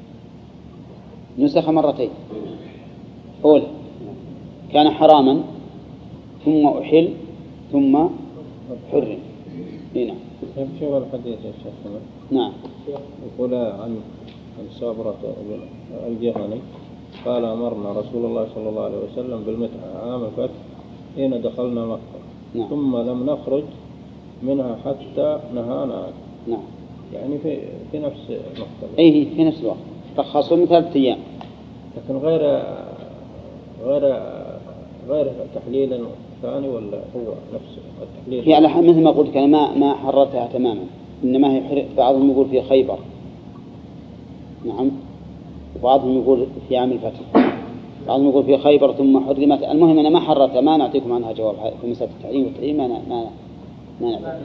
نسخ مرتين، أولى كان حراما ثم أحل ثم حرم. هنا شوف الحديث يا شيخ. نعم. يقول عن عن صابرة الجهني قال أمرنا رسول الله صلى الله عليه وسلم بالمتعة عام الفتح حين دخلنا مكة. نعم. ثم لم نخرج منها حتى نهانا عنه. نعم. يعني في في نفس المقتضى. أي في نفس الوقت رخصوا من ثلاثة أيام. لكن غير غير غير تحليل ثاني ولا هو نفس التحليل؟ في على مثل ما قلت أنا ما ما حررتها تماما، إنما هي حر... بعضهم يقول في خيبر. نعم. وبعضهم يقول في عام الفتح، بعضهم يقول في خيبر ثم حرمت. المهم أنا ما حررتها، ما نعطيكم عنها جواب في مسألة التحريم والتحريم ما ما ما نعرف. يعني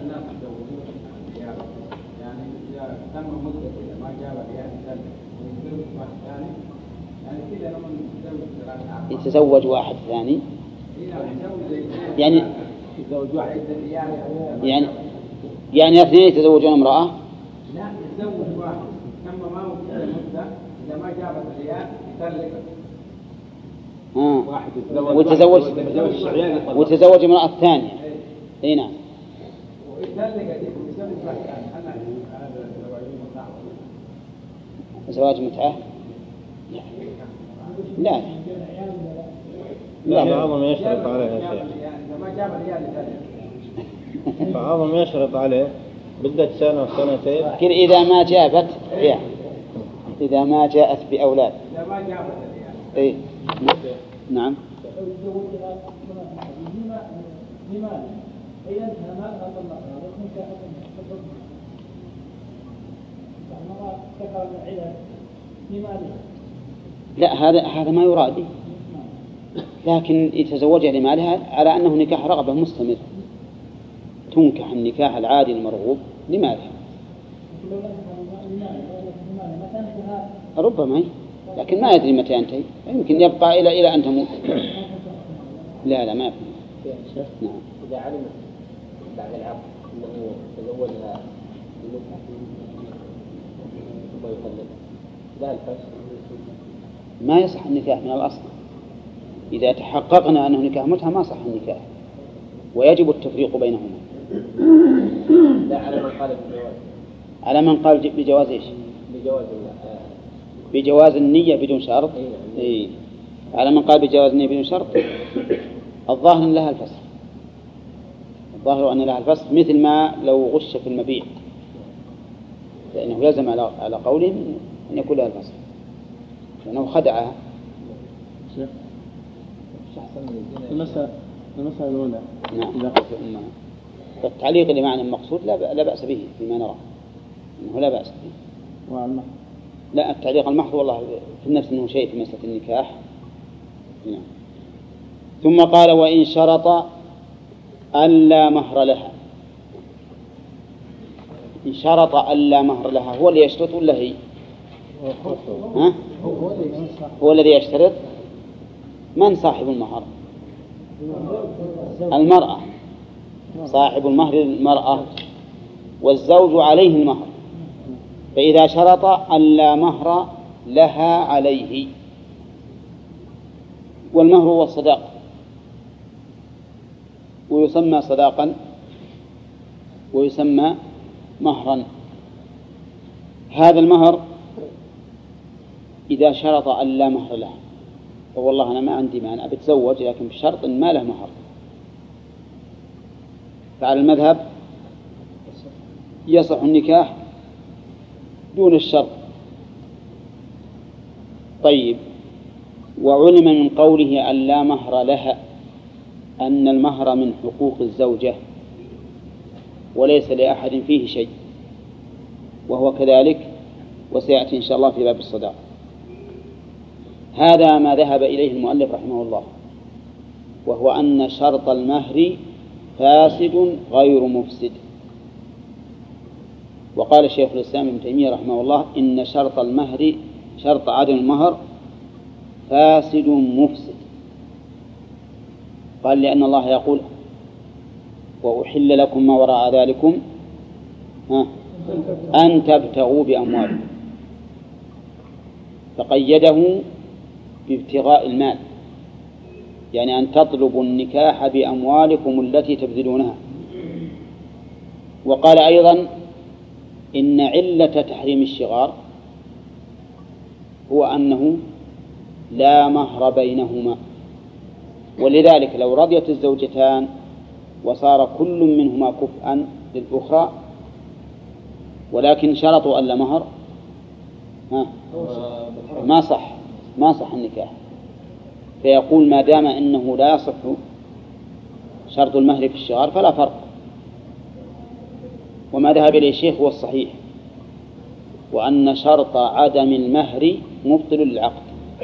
إذا تم مدة ما جاب يعني ثاني يعني كذا لما يتزوج واحد ثاني يعني يتزوج واحد يعني يعني اثنين يتزوجون امرأة. لا يتزوج واحد ثم ما مدة مدة إذا ما جابت العيال يطلق. آه. واحد وتزوج وتزوج امرأة ثانية. اي نعم. زواج متعة؟ لا لا لا بعضهم يشترط عليها شيء. يعني ما جاب العيال بعضهم يشرط عليه بدة سنة وسنتين. لكن إذا ما جابت بيع، إذا ما جاءت بأولاد. إيه نعم. لا هذا هذا ما يراد، لكن يتزوجها لمالها على أنه نكاح رغبة مستمر، تنكح النكاح العادي المرغوب لمالها ربما، لكن ما يدري متى ينتهي، يمكن يبقى إلى إلى أن تموت. لا لا ما يفهم. نعم. إذا علم بعد العقد أنه تزوجها بمتعة ثم يطلق لا الفسخ ما يصح النكاح من الأصل. إذا تحققنا أنه نكاح متعة ما صح النكاح، ويجب التفريق بينهما. لا على من قال بجواز. على من قال بجواز إيش؟ بجواز بجواز النية بدون شرط. إيه. على من قال بجواز النية بدون شرط الظاهر أن لها الفسخ، الظاهر أن لها الفسخ، مثل ما لو غش في المبيع، لأنه يلزم على على قوله أن يكون لها الفسخ لأنه خدعها. المسألة المسألة الأولى. نعم. فالتعليق لمعنى المقصود لا لا بأس به فيما نرى إنه لا بأس به. وعلى لا التعليق المحض والله في النفس أنه شيء في مسألة النكاح. نعم. ثم قال وإن شرط ألا مهر لها. إن شرط ألا مهر لها هو اللي يشترط ولا هي؟ ها؟ هو الذي يشترط. من صاحب المهر؟ المرأة. صاحب المهر المرأة، والزوج عليه المهر، فإذا شرط ألا مهر لها عليه، والمهر هو الصداق ويسمى صداقا ويسمى مهرا. هذا المهر إذا شرط ألا مهر له، فوالله أنا ما عندي مانع بتزوج لكن بشرط ما له مهر، فعلى المذهب يصح النكاح دون الشرط. طيب، وعلم من قوله أن لا مهر لها أن المهر من حقوق الزوجة وليس لأحد فيه شيء، وهو كذلك وسيأتي إن شاء الله في باب الصداق. هذا ما ذهب إليه المؤلف رحمه الله، وهو أن شرط المهر فاسد غير مفسد. وقال شيخ الإسلام ابن تيمية رحمه الله إن شرط المهر شرط عدم المهر فاسد مفسد. قال لأن الله يقول وأحل لكم ما وراء ذلكم أن تبتغوا بأموالكم، فقيده بابتغاء المال، يعني أن تطلبوا النكاح بأموالكم التي تبذلونها. وقال أيضا إن علة تحريم الشغار هو أنه لا مهر بينهما، ولذلك لو رضيت الزوجتان وصار كل منهما كفءا للأخرى ولكن شرطوا ألا مهر ما صح ما صح النكاح. فيقول ما دام أنه لا يصح شرط المهر في الشغار فلا فرق. وما ذهب إليه الشيخ هو الصحيح، وأن شرط عدم المهر مبطل للعقد.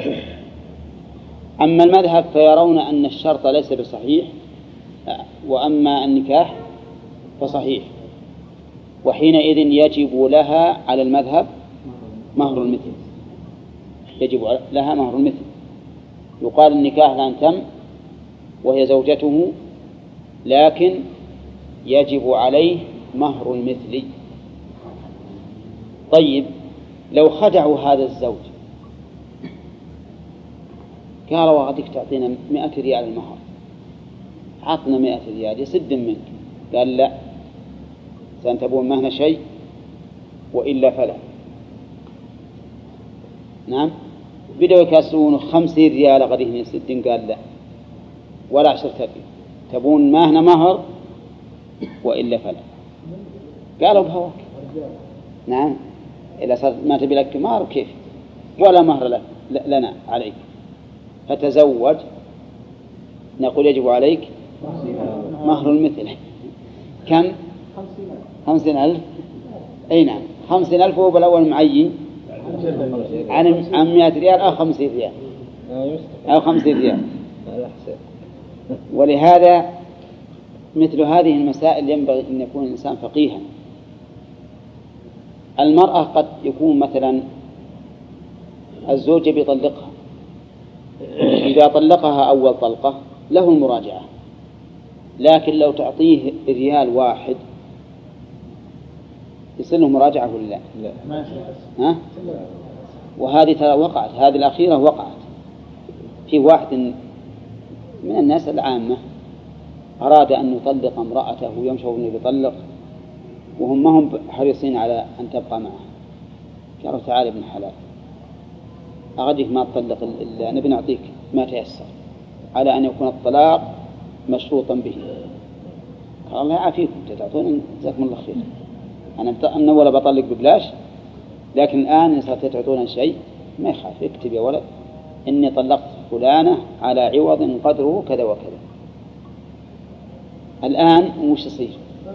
أما المذهب فيرون أن الشرط ليس بصحيح، وأما النكاح فصحيح، وحينئذ يجب لها على المذهب مهر المثل، يجب لها مهر المثل. يقال النكاح الآن تم وهي زوجته، لكن يجب عليه مهر المثل. طيب، لو خدعوا هذا الزوج قالوا وغدك تعطينا مئة ريال المهر، عطنا مئة ريال يسد منك، قال لا سنتبون مهنا شيء وإلا فلا. نعم، بدأوا يكسرون خمسين ريال غديه يسد، قال لا ولا عشرة ريال، تبون مهنا مهر وإلا فلا. قالوا بهواك. نعم، إذا صارت ما تبي لك مهر كيف ولا مهر لك لنا عليك فتزوج، نقول يجب عليك مهر المثل. كم؟ خمسين ألف. أي نعم، خمسين ألف هو بالأول معين عن عن مئة ريال أو خمسين ريال أو خمسين ريال. ولهذا مثل هذه المسائل ينبغي أن يكون الإنسان فقيها. المرأة قد يكون مثلا الزوج بيطلقها، إذا طلقها أول طلقة له المراجعة، لكن لو تعطيه ريال واحد يصير له مراجعة ولا لا؟ لا. ها؟ وهذه ترى وقعت، هذه الأخيرة وقعت في واحد من الناس العامة أراد أن يطلق امرأته ويمشوا أنه يطلق وهم ما هم حريصين على أن تبقى معه. قالوا تعالى ابن حلال أغدك ما تطلق إلا نبي نعطيك ما تيسر على أن يكون الطلاق مشروطا به. قال الله يعافيكم تعطون جزاكم الله خير، أنا أنا ولا بطلق ببلاش، لكن الآن إن صرت تعطون شيء ما يخاف، اكتب يا ولد إني طلقت فلانة على عوض قدره كذا وكذا. الآن وش يصير؟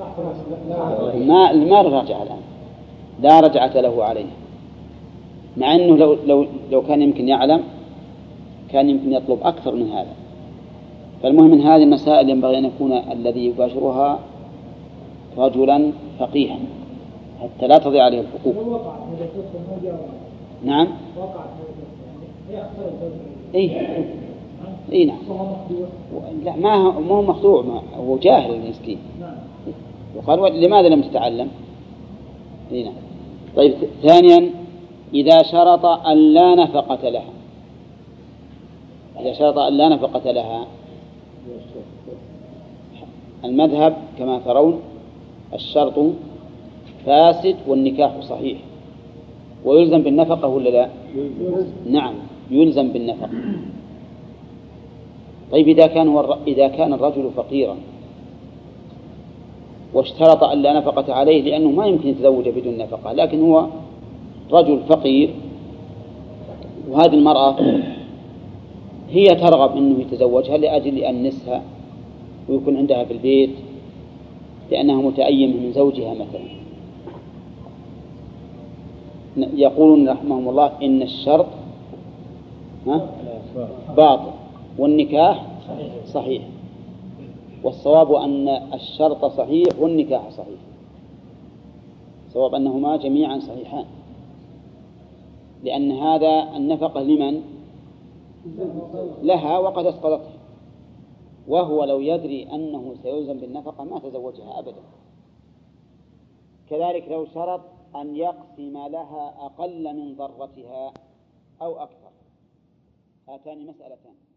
ما ما رجع الآن، لا رجعة له عليه، مع أنه لو لو لو كان يمكن يعلم كان يمكن يطلب أكثر من هذا. فالمهم من هذه المسائل ينبغي أن يكون الذي يباشرها رجلا فقيها حتى لا تضيع عليه الحقوق. نعم. إيه إيه نعم. لا ما هو ما هو مخدوع، هو جاهل المسكين. وقال لماذا لم تتعلم؟ إيه نعم. طيب ثانيا إذا شرط أن لا نفقة لها، إذا شرط أن لا نفقة لها، المذهب كما ترون الشرط فاسد والنكاح صحيح ويلزم بالنفقة ولا لا؟ نعم يلزم بالنفقة. طيب إذا كان إذا كان الرجل فقيرا واشترط أن لا نفقة عليه لأنه ما يمكن يتزوج بدون نفقة، لكن هو رجل فقير وهذه المرأة هي ترغب أنه يتزوجها لأجل أنسها ويكون عندها في البيت لأنها متأيمة من زوجها مثلا، يقولون رحمهم الله إن الشرط باطل والنكاح صحيح، والصواب أن الشرط صحيح والنكاح صحيح، صواب أنهما جميعا صحيحان، لأن هذا النفقة لمن؟ لها وقد اسقطتها، وهو لو يدري أنه سيلزم بالنفقة ما تزوجها أبدا. كذلك لو شرط أن يقسم لها أقل من ضرتها أو أكثر، هاتان مسألتان.